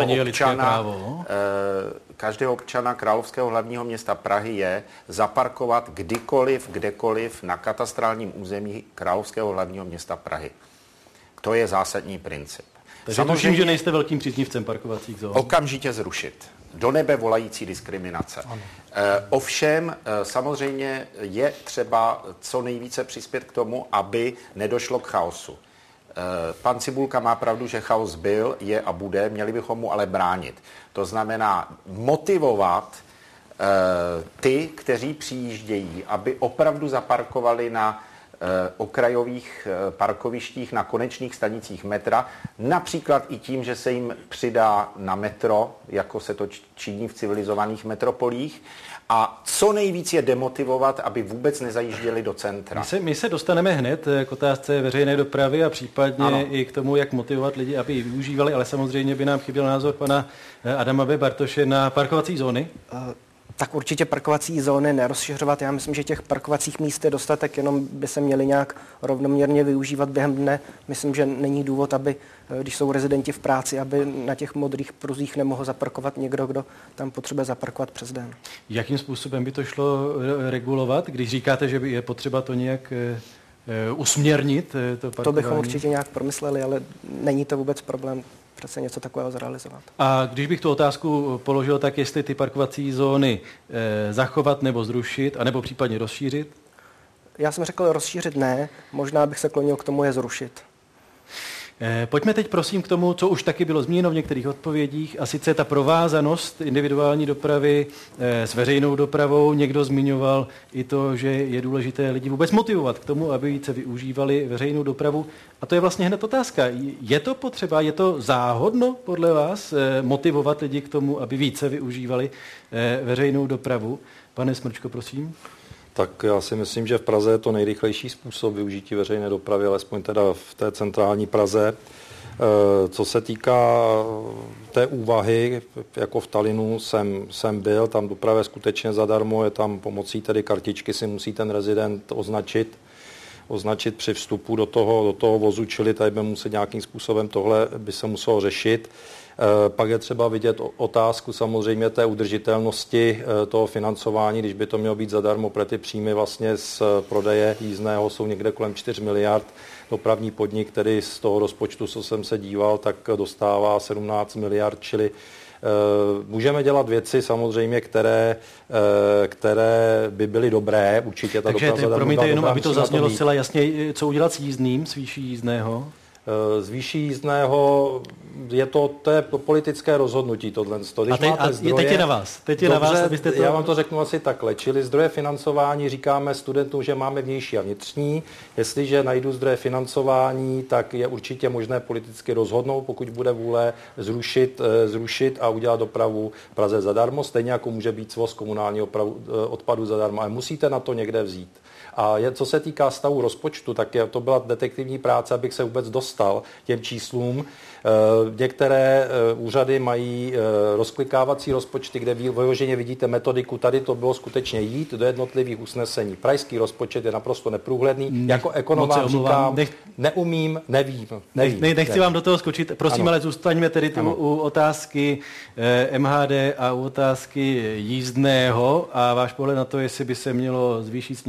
S5: každého občana Královského hlavního města Prahy je zaparkovat kdykoliv, kdekoliv na katastrálním území Královského hlavního města Prahy. To je zásadní princip.
S2: Takže tuším, že nejste velkým příznivcem parkovacích zón.
S5: Okamžitě zrušit. Do nebe volající diskriminace. Ovšem, samozřejmě je třeba co nejvíce přispět k tomu, aby nedošlo k chaosu. Pan Cibulka má pravdu, že chaos byl, je a bude, měli bychom mu ale bránit. To znamená motivovat ty, kteří přijíždějí, aby opravdu zaparkovali na okrajových parkovištích na konečných stanicích metra, například i tím, že se jim přidá na metro, jako se to činí v civilizovaných metropolích, a co nejvíc je demotivovat, aby vůbec nezajížděli do centra.
S2: My se dostaneme hned k otázce veřejné dopravy a případně i k tomu, jak motivovat lidi, aby ji využívali, ale samozřejmě by nám chyběl názor pana Adama B. Bartoše na parkovací zóny.
S4: Tak určitě parkovací zóny nerozšiřovat. Já myslím, že těch parkovacích míst je dostatek, jenom by se měly nějak rovnoměrně využívat během dne. Myslím, že není důvod, aby, když jsou rezidenti v práci, aby na těch modrých pruzích nemohl zaparkovat někdo, kdo tam potřebuje zaparkovat přes den.
S2: Jakým způsobem by to šlo regulovat, když říkáte, že by je potřeba to nějak usměrnit? To
S4: parkování? To bychom určitě nějak promysleli, ale není to vůbec problém přece něco takového zrealizovat.
S2: A když bych tu otázku položil, tak jestli ty parkovací zóny zachovat nebo zrušit, anebo případně rozšířit?
S4: Já jsem řekl rozšířit ne, možná bych se klonil k tomu je zrušit.
S2: Pojďme teď prosím k tomu, co už taky bylo zmíněno v některých odpovědích, a sice ta provázanost individuální dopravy s veřejnou dopravou. Někdo zmiňoval i to, že je důležité lidi vůbec motivovat k tomu, aby více využívali veřejnou dopravu. A to je vlastně hned otázka. Je to potřeba, je to záhodno podle vás motivovat lidi k tomu, aby více využívali veřejnou dopravu? Pane Smrčko, prosím.
S9: Tak já si myslím, že v Praze je to nejrychlejší způsob využití veřejné dopravy, alespoň teda v té centrální Praze. Co se týká té úvahy, jako v Tallinnu jsem byl, tam doprava je skutečně zadarmo, je tam pomocí tedy kartičky si musí ten rezident označit při vstupu do toho vozu, čili tady by muset nějakým způsobem tohle by se muselo řešit. Pak je třeba vidět otázku samozřejmě té udržitelnosti toho financování, když by to mělo být zadarmo, pro ty příjmy vlastně z prodeje jízdného jsou někde kolem 4 miliard. Dopravní podnik, který z toho rozpočtu, co jsem se díval, tak dostává 17 miliard, čili můžeme dělat věci samozřejmě, které by byly dobré, určitě ta
S2: doprava. Takže promiňte jenom, aby to zaznělo zcela jasně, co udělat s jízdným, s výší jízdného?
S9: Z výší jízdného je to politické rozhodnutí tohle.
S2: Teď je na vás. Abyste to...
S9: Já vám to řeknu asi takhle. Čili zdroje financování říkáme studentům, že máme vnější a vnitřní. Jestliže najdu zdroje financování, tak je určitě možné politicky rozhodnout, pokud bude vůle zrušit a udělat dopravu v Praze zadarmo. Stejně jako může být svoz komunálního odpadu zadarmo, ale musíte na to někde vzít. A co se týká stavu rozpočtu, tak to byla detektivní práce, abych se vůbec dostal těm číslům. Některé úřady mají rozklikávací rozpočty, kde vyloženě vidíte metodiku. Tady to bylo skutečně jít do jednotlivých usnesení. Pražský rozpočet je naprosto neprůhledný. Jako ekonom vám říkám, neumím, nevím.
S2: Nechci vám do toho skočit. Prosím, ale zůstaňme tedy u otázky MHD a u otázky jízdného a váš pohled na to, jestli by se mělo zvýšit, snížit, zachovat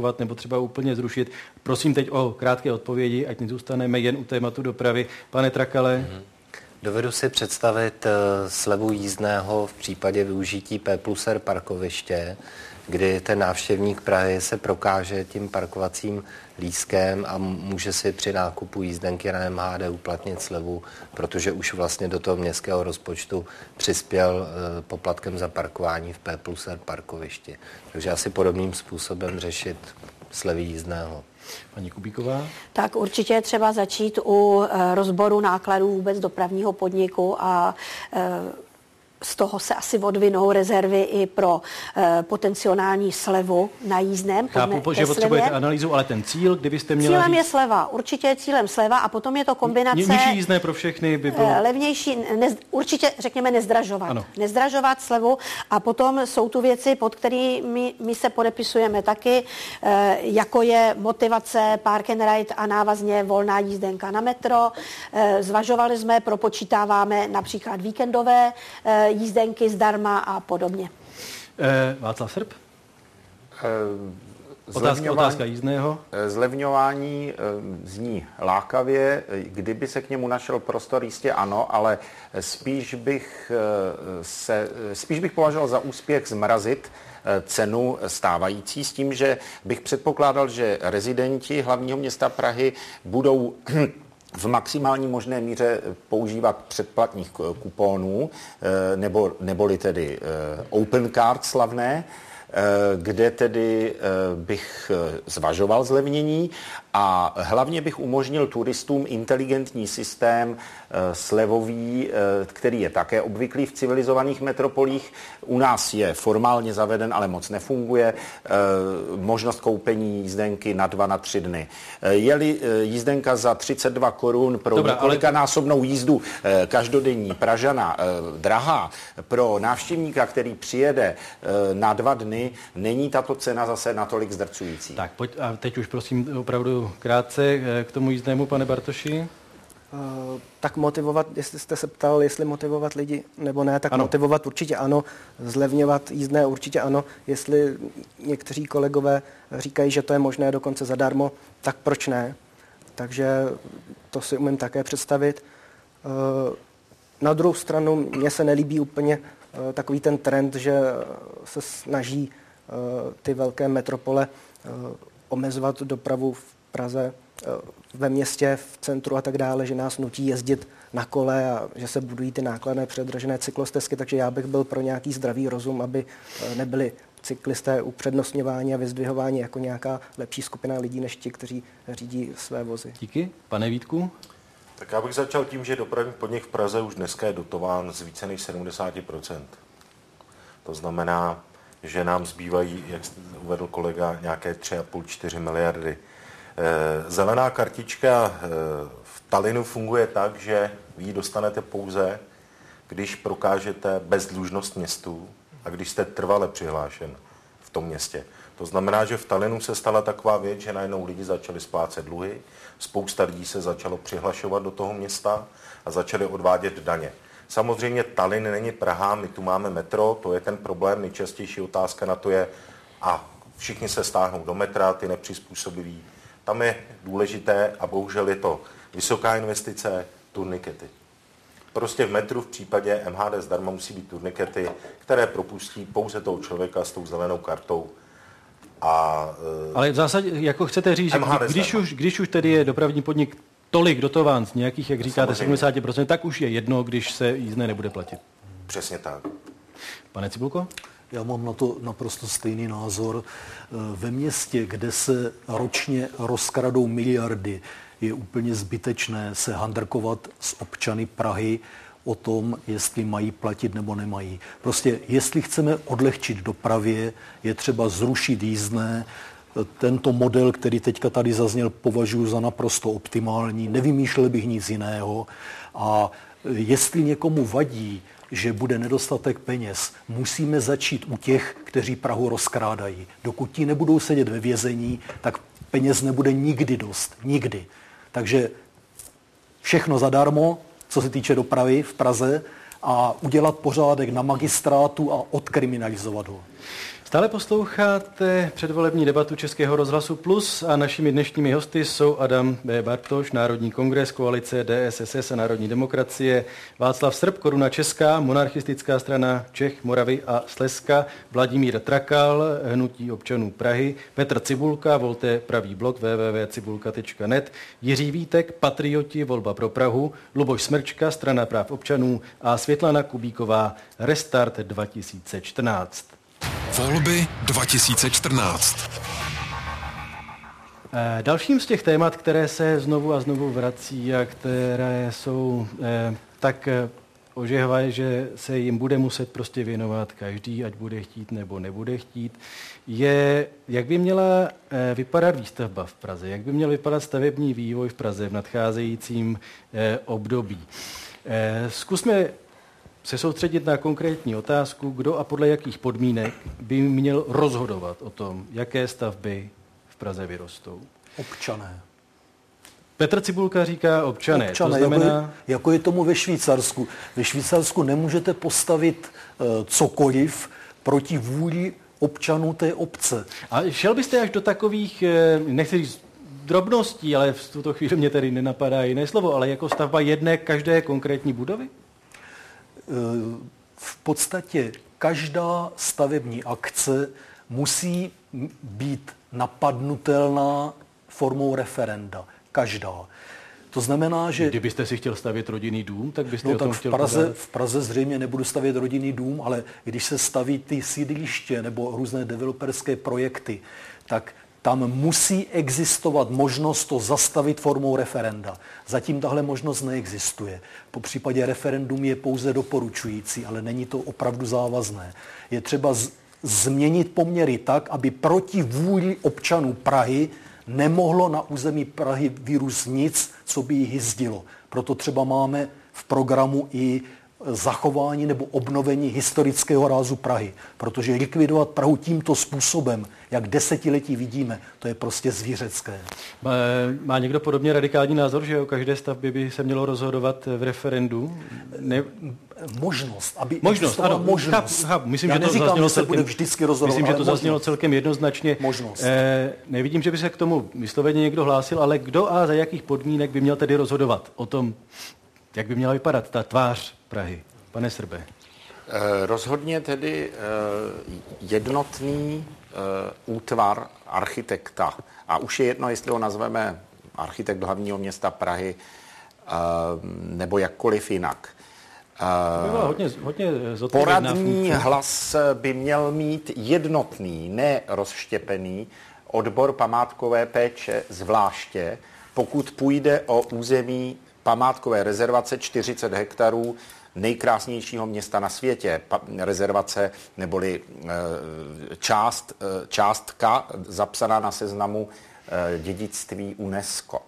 S2: zachovat nebo třeba úplně zrušit. Prosím teď o krátké odpovědi, ať nezůstaneme jen u tématu dopravy. Pane Trakale.
S6: Dovedu si představit slevu jízdného v případě využití P+R parkoviště, kdy ten návštěvník Prahy se prokáže tím parkovacím lístkem a může si při nákupu jízdenky na MHD uplatnit slevu, protože už vlastně do toho městského rozpočtu přispěl poplatkem za parkování v P+R parkovišti. Takže asi podobným způsobem řešit slevy jízdného.
S2: Paní Kubíková?
S10: Tak určitě je třeba začít u rozboru nákladů vůbec dopravního podniku a z toho se asi odvinou rezervy i pro potenciální slevu na jízdném.
S2: Chápu, že potřebujete analýzu, ale ten cíl, kdybyste měla
S10: Cílem
S2: říct...
S10: je sleva, určitě je cílem sleva a potom je to kombinace...
S2: Nižší jízdné pro všechny by bylo...
S10: Levnější, určitě řekněme nezdražovat.
S2: Ano.
S10: Nezdražovat slevu a potom jsou tu věci, pod kterými my se podepisujeme taky, jako je motivace, park and ride a návazně volná jízdenka na metro. Zvažovali jsme, propočítáváme například víkendové jízdenky zdarma a podobně.
S2: Václav Srb? Otázka jízdného.
S5: Zlevňování zní lákavě, kdyby se k němu našel prostor, jistě ano, ale spíš bych považoval za úspěch zmrazit cenu stávající s tím, že bych předpokládal, že rezidenti hlavního města Prahy budou v maximální možné míře používat předplatných kuponů, neboli tedy open card slavné, kde tedy bych zvažoval zlevnění a hlavně bych umožnil turistům inteligentní systém slevový, který je také obvyklý v civilizovaných metropolích. U nás je formálně zaveden, ale moc nefunguje. Možnost koupení jízdenky na 2 na 3 dny. Je-li jízdenka za 32 korun pro několikanásobnou jízdu každodenní Pražana drahá, pro návštěvníka, který přijede na 2 dny, není tato cena zase natolik zdrcující.
S2: Tak pojď a teď už prosím opravdu krátce k tomu jízdnému, pane Bartoši.
S4: Tak motivovat, jestli jste se ptal, jestli motivovat lidi nebo ne, tak ano. Motivovat určitě ano, zlevňovat jízdné určitě ano. Jestli někteří kolegové říkají, že to je možné dokonce zadarmo, tak proč ne? Takže to si umím také představit. Na druhou stranu mně se nelíbí úplně takový ten trend, že se snaží ty velké metropole omezovat dopravu v Praze, ve městě, v centru a tak dále, že nás nutí jezdit na kole a že se budují ty nákladné předražené cyklostezky, takže já bych byl pro nějaký zdravý rozum, aby nebyli cyklisté upřednostňováni a vyzdvihováni jako nějaká lepší skupina lidí, než ti, kteří řídí své vozy.
S2: Díky. Pane Vítku?
S8: Tak já bych začal tím, že dopravní podnik v Praze už dneska je dotován z více než 70%. To znamená, že nám zbývají, jak uvedl kolega, nějaké 3,5-4 miliardy. Zelená kartička v Tallinnu funguje tak, že vy ji dostanete pouze, když prokážete bezdlužnost městu a když jste trvale přihlášen v tom městě. To znamená, že v Tallinnu se stala taková věc, že najednou lidi začali splácet dluhy, spousta lidí se začalo přihlašovat do toho města a začali odvádět daně. Samozřejmě Tallinn není Praha, my tu máme metro, to je ten problém, nejčastější otázka na to je, a všichni se stáhnou do metra, ty nepřizpůsobiví. Tam je důležité, a bohužel je to vysoká investice, turnikety. Prostě v metru v případě MHD zdarma musí být turnikety, které propustí pouze toho člověka s tou zelenou kartou.
S2: Ale v zásadě, jako chcete říct, že když už tedy je dopravní podnik tolik dotován z nějakých, jak říkáte, 70%, tak už je jedno, když se jízdné nebude platit.
S8: Přesně tak.
S2: Pane Cibulko?
S7: Já mám na to naprosto stejný názor. Ve městě, kde se ročně rozkradou miliardy, je úplně zbytečné se handrkovat s občany Prahy o tom, jestli mají platit nebo nemají. Prostě jestli chceme odlehčit dopravě, je třeba zrušit jízdné. Tento model, který teďka tady zazněl, považuji za naprosto optimální. Nevymýšlel bych nic jiného. A jestli někomu vadí, že bude nedostatek peněz, musíme začít u těch, kteří Prahu rozkrádají. Dokud ti nebudou sedět ve vězení, tak peněz nebude nikdy dost. Nikdy. Takže všechno zadarmo, co se týče dopravy v Praze, a udělat pořádek na magistrátu a odkriminalizovat ho.
S2: Stále posloucháte předvolební debatu Českého rozhlasu Plus a našimi dnešními hosty jsou Adam B. Bartoš, Národní kongres, koalice DSSS a Národní demokracie, Václav Srb, Koruna Česká, monarchistická strana Čech, Moravy a Slezska, Vladimír Trakal, Hnutí občanů Prahy, Petr Cibulka, Volte pravý blok www.cibulka.net, Jiří Vítek, Patrioti, Volba pro Prahu, Luboš Smrčka, Strana práv občanů a Světlana Kubíková, Restart 2014.
S1: Volby 2014.
S2: Dalším z těch témat, které se znovu a znovu vrací a které jsou tak ožehavé, že se jim bude muset prostě věnovat každý, ať bude chtít nebo nebude chtít, je, jak by měla vypadat výstavba v Praze, jak by měl vypadat stavební vývoj v Praze v nadcházejícím období. Zkusme se soustředit na konkrétní otázku, kdo a podle jakých podmínek by měl rozhodovat o tom, jaké stavby v Praze vyrostou.
S7: Občané.
S2: Petr Cibulka říká občané. To znamená...
S7: jako je tomu ve Švýcarsku. Ve Švýcarsku nemůžete postavit cokoliv proti vůli občanů té obce.
S2: A šel byste až do takových, nechci říct drobností, ale v tuto chvíli mě tady nenapadá jiné slovo, ale jako stavba jedné každé konkrétní budovy?
S7: V podstatě každá stavební akce musí být napadnutelná formou referenda. Každá. To znamená, že...
S2: Kdybyste si chtěl stavět rodinný dům, tak byste o tom chtěl
S7: v Praze zřejmě nebudu stavět rodinný dům, ale když se staví ty sídliště nebo různé developerské projekty, tak tam musí existovat možnost to zastavit formou referenda. Zatím tahle možnost neexistuje. Po případě referendum je pouze doporučující, ale není to opravdu závazné. Je třeba změnit poměry tak, aby proti vůli občanů Prahy nemohlo na území Prahy vyrůst nic, co by ji hyzdilo. Proto třeba máme v programu i zachování nebo obnovení historického rázu Prahy. Protože likvidovat Prahu tímto způsobem, jak desetiletí vidíme, to je prostě zvířecké.
S2: Má někdo podobně radikální názor, že o každé stavbě by se mělo rozhodovat v referendu?
S7: Možnost.
S2: Ano,
S7: možnost.
S2: Myslím, že to zaznělo celkem,
S7: vždycky rozhodovat.
S2: Myslím, že to zaznělo celkem jednoznačně.
S7: Možnost.
S2: Nevidím, že by se k tomu vysloveně někdo hlásil, ale kdo a za jakých podmínek by měl tedy rozhodovat o tom, jak by měla vypadat ta tvář Prahy? Pane Srbe.
S5: Rozhodně tedy jednotný útvar architekta. A už je jedno, jestli ho nazveme architekt hlavního města Prahy nebo jakkoliv jinak.
S2: Hodně
S5: poradní hlas by měl mít jednotný, ne rozštěpený odbor památkové péče zvláště, pokud půjde o území památkové rezervace 40 hektarů nejkrásnějšího města na světě. Rezervace neboli částka zapsaná na seznamu dědictví UNESCO.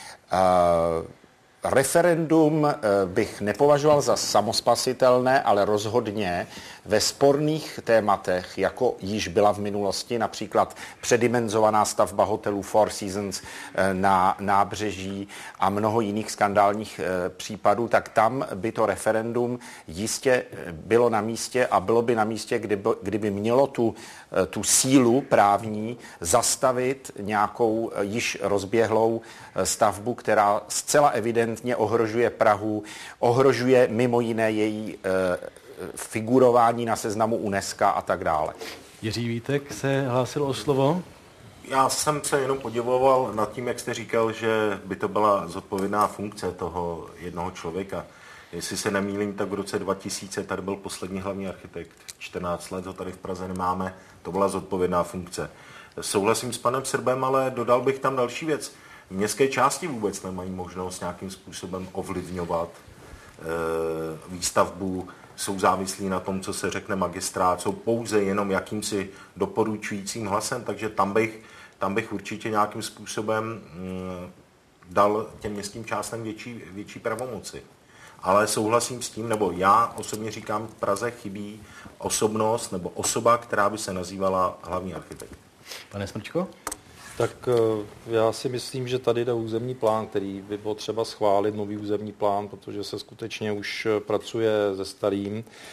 S5: Referendum bych nepovažoval za samospasitelné, ale rozhodně ve sporných tématech, jako již byla v minulosti, například předimenzovaná stavba hotelu Four Seasons na nábřeží a mnoho jiných skandálních případů, tak tam by to referendum jistě bylo na místě a bylo by na místě, kdyby mělo tu sílu právní zastavit nějakou již rozběhlou stavbu, která zcela evidentně ohrožuje Prahu, ohrožuje mimo jiné její figurování na seznamu UNESCO a tak dále.
S2: Jiří Vítek se hlásil o slovo.
S8: Já jsem se jenom podivoval nad tím, jak jste říkal, že by to byla zodpovědná funkce toho jednoho člověka. Jestli se nemýlím, tak v roce 2000 tady byl poslední hlavní architekt. 14 let ho tady v Praze nemáme, to byla zodpovědná funkce. Souhlasím s panem Srbem, ale dodal bych tam další věc. Městské části vůbec nemají možnost nějakým způsobem ovlivňovat výstavbu, jsou závislí na tom, co se řekne magistrát, jsou pouze jenom jakýmsi doporučujícím hlasem, takže tam bych určitě nějakým způsobem dal těm městským částem větší pravomoci. Ale souhlasím s tím, nebo já osobně říkám, v Praze chybí osobnost nebo osoba, která by se nazývala hlavní architekt.
S2: Pane Smrčko?
S9: Tak já si myslím, že tady jde územní plán, který by bylo třeba schválit, nový územní plán, protože se skutečně už pracuje se starým.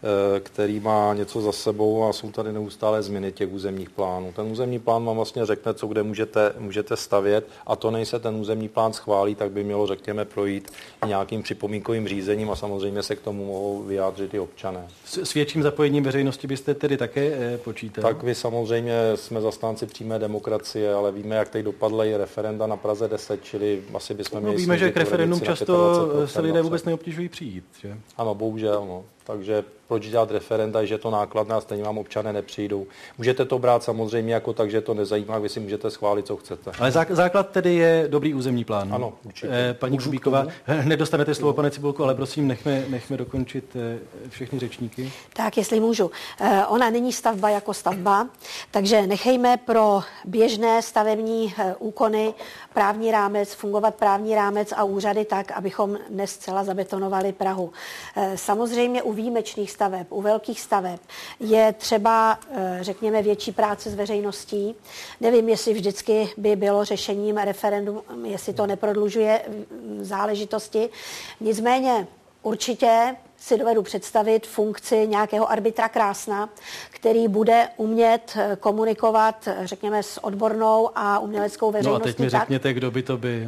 S9: který má něco za sebou a jsou tady neustále změny těch územních plánů. Ten územní plán vám vlastně řekne, co kde můžete stavět, a to než se ten územní plán schválí, tak by mělo, řekněme, projít nějakým připomínkovým řízením a samozřejmě se k tomu mohou vyjádřit i občané.
S2: S větším zapojením veřejnosti byste tedy také počítal?
S9: Tak vy samozřejmě jsme zastánci přímé demokracie, ale víme, jak teď dopadla i referenda na Praze 10, čili asi bychom měli...
S2: Víme, že k referendum často se lidé vůbec neobtěžují přijít, že?
S9: Ano, bohužel, no. Takže proč dělat referenda, že je to nákladné a stejně vám občané nepřijdou. Můžete to brát samozřejmě jako tak, že to nezajímá, vy si můžete schválit, co chcete.
S2: Ale základ tedy je dobrý územní plán.
S9: Ano, určitě.
S2: Paní Kubíková, nedostanete slovo, pane Cibulko, ale prosím, nechme dokončit všechny řečníky.
S10: Tak, jestli můžu. Ona není stavba jako stavba, takže nechejme pro běžné stavební úkony právní rámec, fungovat právní rámec a úřady tak, abychom dnes zcela zabetonovali Prahu. Samozřejmě u výjimečných staveb, u velkých staveb je třeba, řekněme, větší práce s veřejností. Nevím, jestli vždycky by bylo řešením referendum, jestli to neprodlužuje záležitosti. Nicméně určitě si dovedu představit funkci nějakého arbitra Krásna, který bude umět komunikovat, řekněme, s odbornou a uměleckou veřejností.
S2: No a teď mi řekněte, kdo by to byl.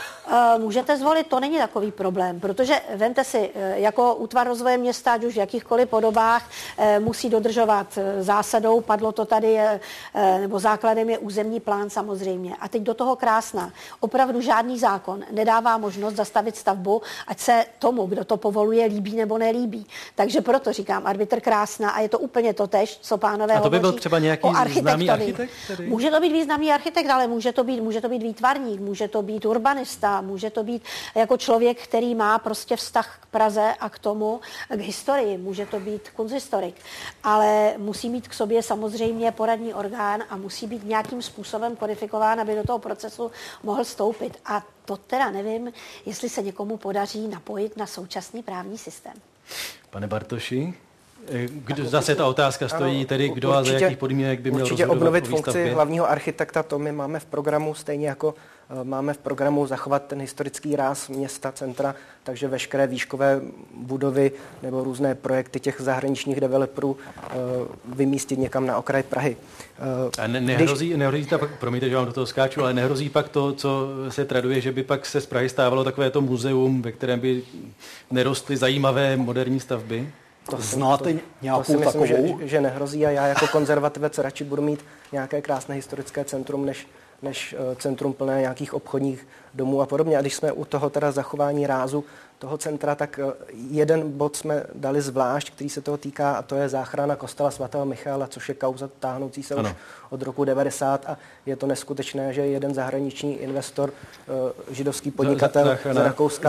S10: Můžete zvolit, to není takový problém, protože vemte si, jako útvar rozvoje města, ať už v jakýchkoliv podobách, musí dodržovat zásadou, padlo to tady, nebo základem je územní plán samozřejmě. A teď do toho Krásna. Opravdu žádný zákon nedává možnost zastavit stavbu, ať se tomu, kdo to povoluje, líbí nebo nelíbí. Takže proto říkám arbitr Krásna a je to úplně totéž, co pánové hovoří.
S2: A to by byl třeba nějaký známý architekt? Tedy?
S10: Může to být významný architekt, ale může to být výtvarník, může to být urbanista, může to být jako člověk, který má prostě vztah k Praze a k tomu, k historii. Může to být kunsthistorik. Ale musí mít k sobě samozřejmě poradní orgán a musí být nějakým způsobem kodifikován, aby do toho procesu mohl vstoupit. A to teda nevím, jestli se někomu podaří napojit na současný právní systém.
S2: Pane Bartoši? Zase ta otázka stojí, tedy kdo a za jakých podmínek by měl rozhodovat
S4: obnovit funkci hlavního architekta, to my máme v programu, stejně jako máme v programu zachovat ten historický ráz města, centra, takže veškeré výškové budovy nebo různé projekty těch zahraničních developerů vymístit někam na okraj Prahy.
S2: A nehrozí to pak, promiňte, že vám do toho skáču, ale nehrozí pak to, co se traduje, že by pak se z Prahy stávalo takové to muzeum, ve kterém by nerostly zajímavé moderní stavby?
S7: Znáte nějakou
S4: to si myslím,
S7: takovou?
S4: Že nehrozí a já jako konzervativec radši budu mít nějaké krásné historické centrum, než centrum plné nějakých obchodních domů a podobně. A když jsme u toho teda zachování rázu toho centra, tak jeden bod jsme dali zvlášť, který se toho týká, a to je záchrana kostela svatého Michaela, což je kauza táhnoucí se už od roku 90 a je to neskutečné, že jeden zahraniční investor, židovský podnikatel z Rakouska,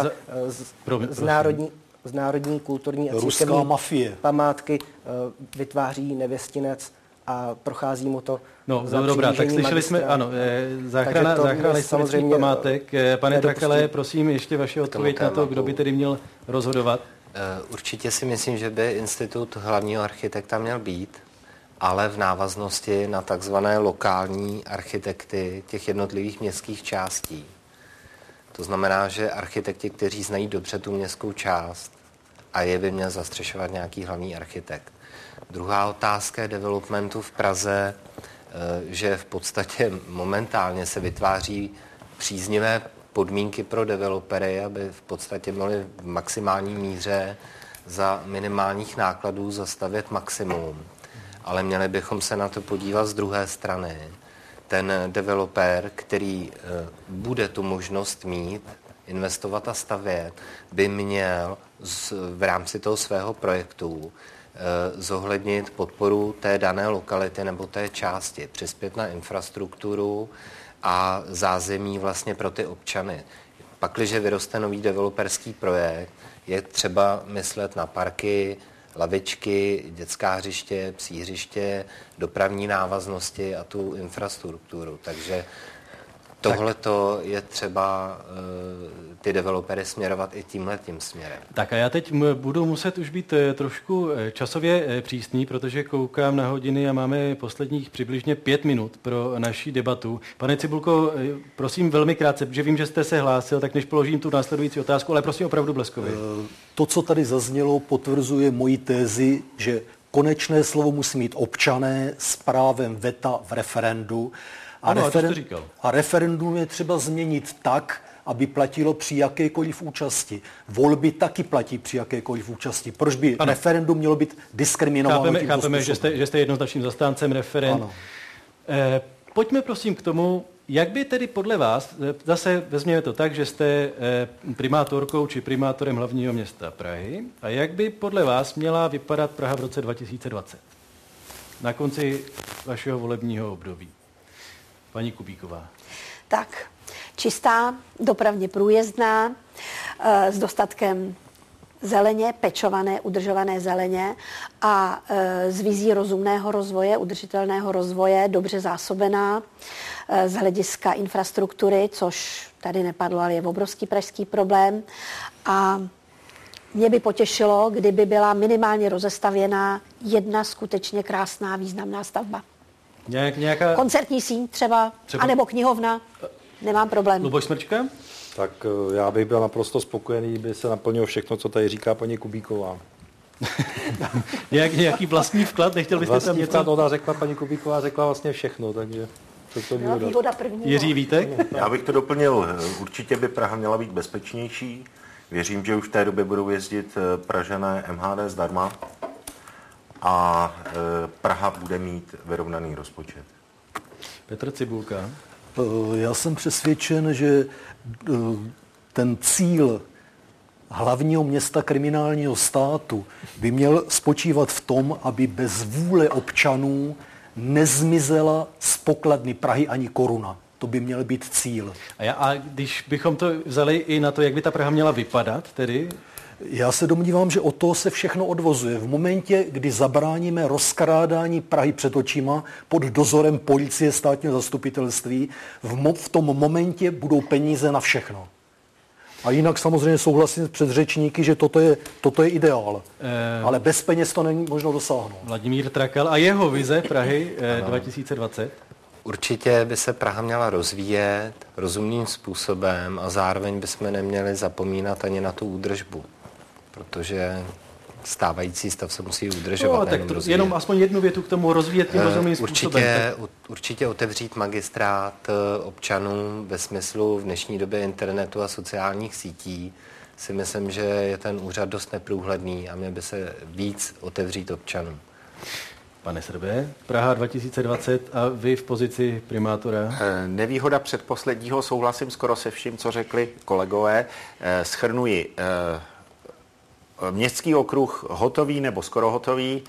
S4: z národní kulturní a církevní památky vytváří nevěstinec a prochází mu to.
S2: No, dobrá, tak slyšeli jsme, ano, záchrana historických památek. Pane Trakale, prosím, ještě vaše odpověď na to, kdo by tedy měl rozhodovat.
S6: Určitě si myslím, že by institut hlavního architekta měl být, ale v návaznosti na takzvané lokální architekty těch jednotlivých městských částí. To znamená, že architekti, kteří znají dobře tu městskou část, a je by měl zastřešovat nějaký hlavní architekt. Druhá otázka je developmentu v Praze, že v podstatě momentálně se vytváří příznivé podmínky pro developery, aby v podstatě mohli v maximální míře za minimálních nákladů zastavět maximum. Ale měli bychom se na to podívat z druhé strany. Ten developer, který bude tu možnost mít, investovat a stavět, by měl v rámci toho svého projektu zohlednit podporu té dané lokality nebo té části, přispět na infrastrukturu a zázemí vlastně pro ty občany. Pakliže vyroste nový developerský projekt, je třeba myslet na parky, lavičky, dětská hřiště, psí hřiště, dopravní návaznosti a tu infrastrukturu. Takže tohleto je třeba ty developery směrovat i tímhletím směrem.
S2: Tak a já teď budu muset už být trošku časově přísný, protože koukám na hodiny a máme posledních přibližně 5 minut pro naši debatu. Pane Cibulko, prosím velmi krátce, protože vím, že jste se hlásil, tak než položím tu následující otázku, ale prosím opravdu bleskově.
S7: To, co tady zaznělo, potvrzuje moji tézi, že konečné slovo musí mít občané s právem veta v referendu. A referendum je třeba změnit tak, aby platilo při jakékoliv účasti. Volby taky platí při jakékoliv účasti. Proč by referendum mělo být diskriminováno?
S2: Chápeme, že jste jednoznačným zastáncem referend. Pojďme prosím k tomu, jak by tedy podle vás, zase vezměme to tak, že jste primátorkou či primátorem hlavního města Prahy, a jak by podle vás měla vypadat Praha v roce 2020? Na konci vašeho volebního období. Paní Kubíková.
S10: Tak, čistá, dopravně průjezdná, s dostatkem zeleně, pečované, udržované zeleně a s vizí rozumného rozvoje, udržitelného rozvoje, dobře zásobená z hlediska infrastruktury, což tady nepadlo, ale je obrovský pražský problém. A mě by potěšilo, kdyby byla minimálně rozestavěná jedna skutečně krásná, významná stavba.
S2: Nějaká...
S10: Koncertní síň třeba, anebo knihovna, nemám problém.
S2: Luboš Smrčka?
S9: Tak já bych byl naprosto spokojený, kdyby se naplnilo všechno, co tady říká paní Kubíková.
S2: Nějaký vlastní vklad? Nechtěl byste tam něco?
S9: Ona řekla, paní Kubíková řekla vlastně všechno, takže...
S2: Jiří Vítek?
S8: Já bych to doplnil. Určitě by Praha měla být bezpečnější. Věřím, že už v té době budou jezdit Pražané MHD zdarma a Praha bude mít vyrovnaný rozpočet.
S2: Petr Cibulka.
S7: Já jsem přesvědčen, že ten cíl hlavního města kriminálního státu by měl spočívat v tom, aby bez vůle občanů nezmizela z pokladny Prahy ani koruna. To by měl být cíl.
S2: A když bychom to vzali i na to, jak by ta Praha měla vypadat, tedy?
S7: Já se domnívám, že od toho se všechno odvozuje. V momentě, kdy zabráníme rozkrádání Prahy před očima pod dozorem policie, státního zastupitelství, v tom momentě budou peníze na všechno. A jinak samozřejmě souhlasím s předřečníky, že toto je ideál. Ale bez peněz to není možno dosáhnout.
S2: Vladimír Trakal a jeho vize Prahy 2020?
S6: Určitě by se Praha měla rozvíjet rozumným způsobem a zároveň bychom neměli zapomínat ani na tu údržbu, protože stávající stav se musí udržovat.
S2: No, tak jenom aspoň jednu větu k tomu rozvíjet tím rozumným způsobem.
S6: Určitě otevřít magistrát občanům ve smyslu v dnešní době internetu a sociálních sítí. Si myslím, že je ten úřad dost neprůhledný a měl by se víc otevřít občanům.
S2: Pane Srbé, Praha 2020 a vy v pozici primátora?
S5: Nevýhoda předposledního, souhlasím skoro se vším, co řekli kolegové. Shrnuji, městský okruh hotový nebo skoro hotový,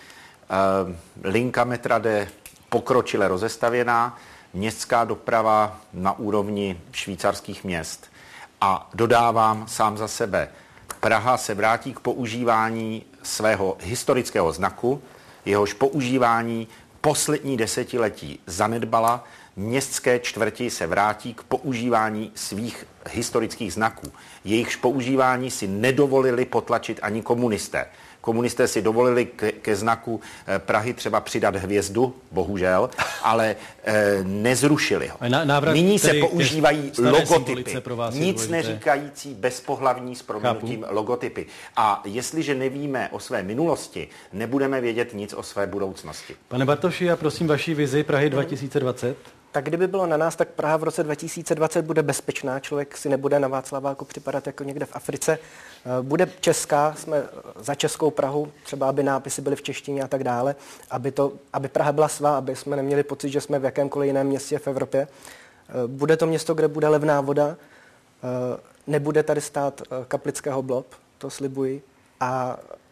S5: linka metra D pokročile rozestavěná, městská doprava na úrovni švýcarských měst. A dodávám sám za sebe, Praha se vrátí k používání svého historického znaku, jehož používání poslední desetiletí zanedbala, městské čtvrti se vrátí k používání svých historických znaků. Jejichž používání si nedovolili potlačit ani komunisté. Komunisté si dovolili ke znaku Prahy třeba přidat hvězdu, bohužel, ale nezrušili ho. Nyní se používají logotypy, nic neříkající bezpohlavní s prominutím logotypy. A jestliže nevíme o své minulosti, nebudeme vědět nic o své budoucnosti.
S2: Pane Bartoši, já prosím vaší vizi Prahy 2020.
S4: Tak kdyby bylo na nás, tak Praha v roce 2020 bude bezpečná. Člověk si nebude na Václaváku připadat jako někde v Africe. Bude česká, jsme za českou Prahu, třeba aby nápisy byly v češtině a tak dále, aby Praha byla svá, aby jsme neměli pocit, že jsme v jakémkoliv jiném městě v Evropě. Bude to město, kde bude levná voda, nebude tady stát Kaplického blob, to slibuji. A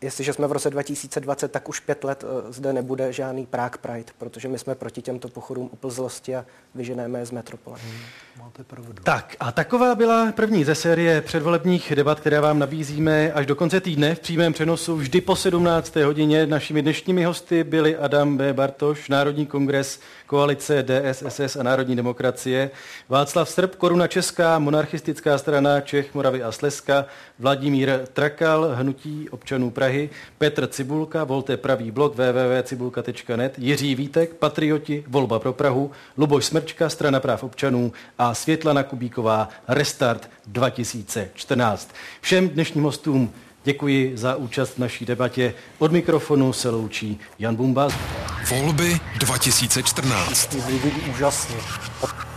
S4: jestliže jsme v roce 2020, tak už 5 let zde nebude žádný Prague Pride, protože my jsme proti těmto pochodům uplzlosti a vyženeme je z metropole.
S7: Máte pravdu.
S2: Tak a taková byla první ze série předvolebních debat, které vám nabízíme až do konce týdne v přímém přenosu vždy po 17. hodině. Našimi dnešními hosty byli Adam B. Bartoš, Národní kongres koalice DSSS a Národní demokracie, Václav Srb, Koruna Česká, monarchistická strana Čech, Moravy a Slezska, Vladimír Trakal, Hnutí občanů Prahy, Petr Cibulka, Volte pravý blok www.cibulka.net, Jiří Vítek, Patrioti, Volba pro Prahu, Luboš Smrčka, Strana práv občanů a Světlana Kubíková, Restart 2014. Všem dnešním hostům děkuji za účast v naší debatě. Od mikrofonu se loučí Jan Bumbas.
S1: Volby 2014.
S7: Úžasně.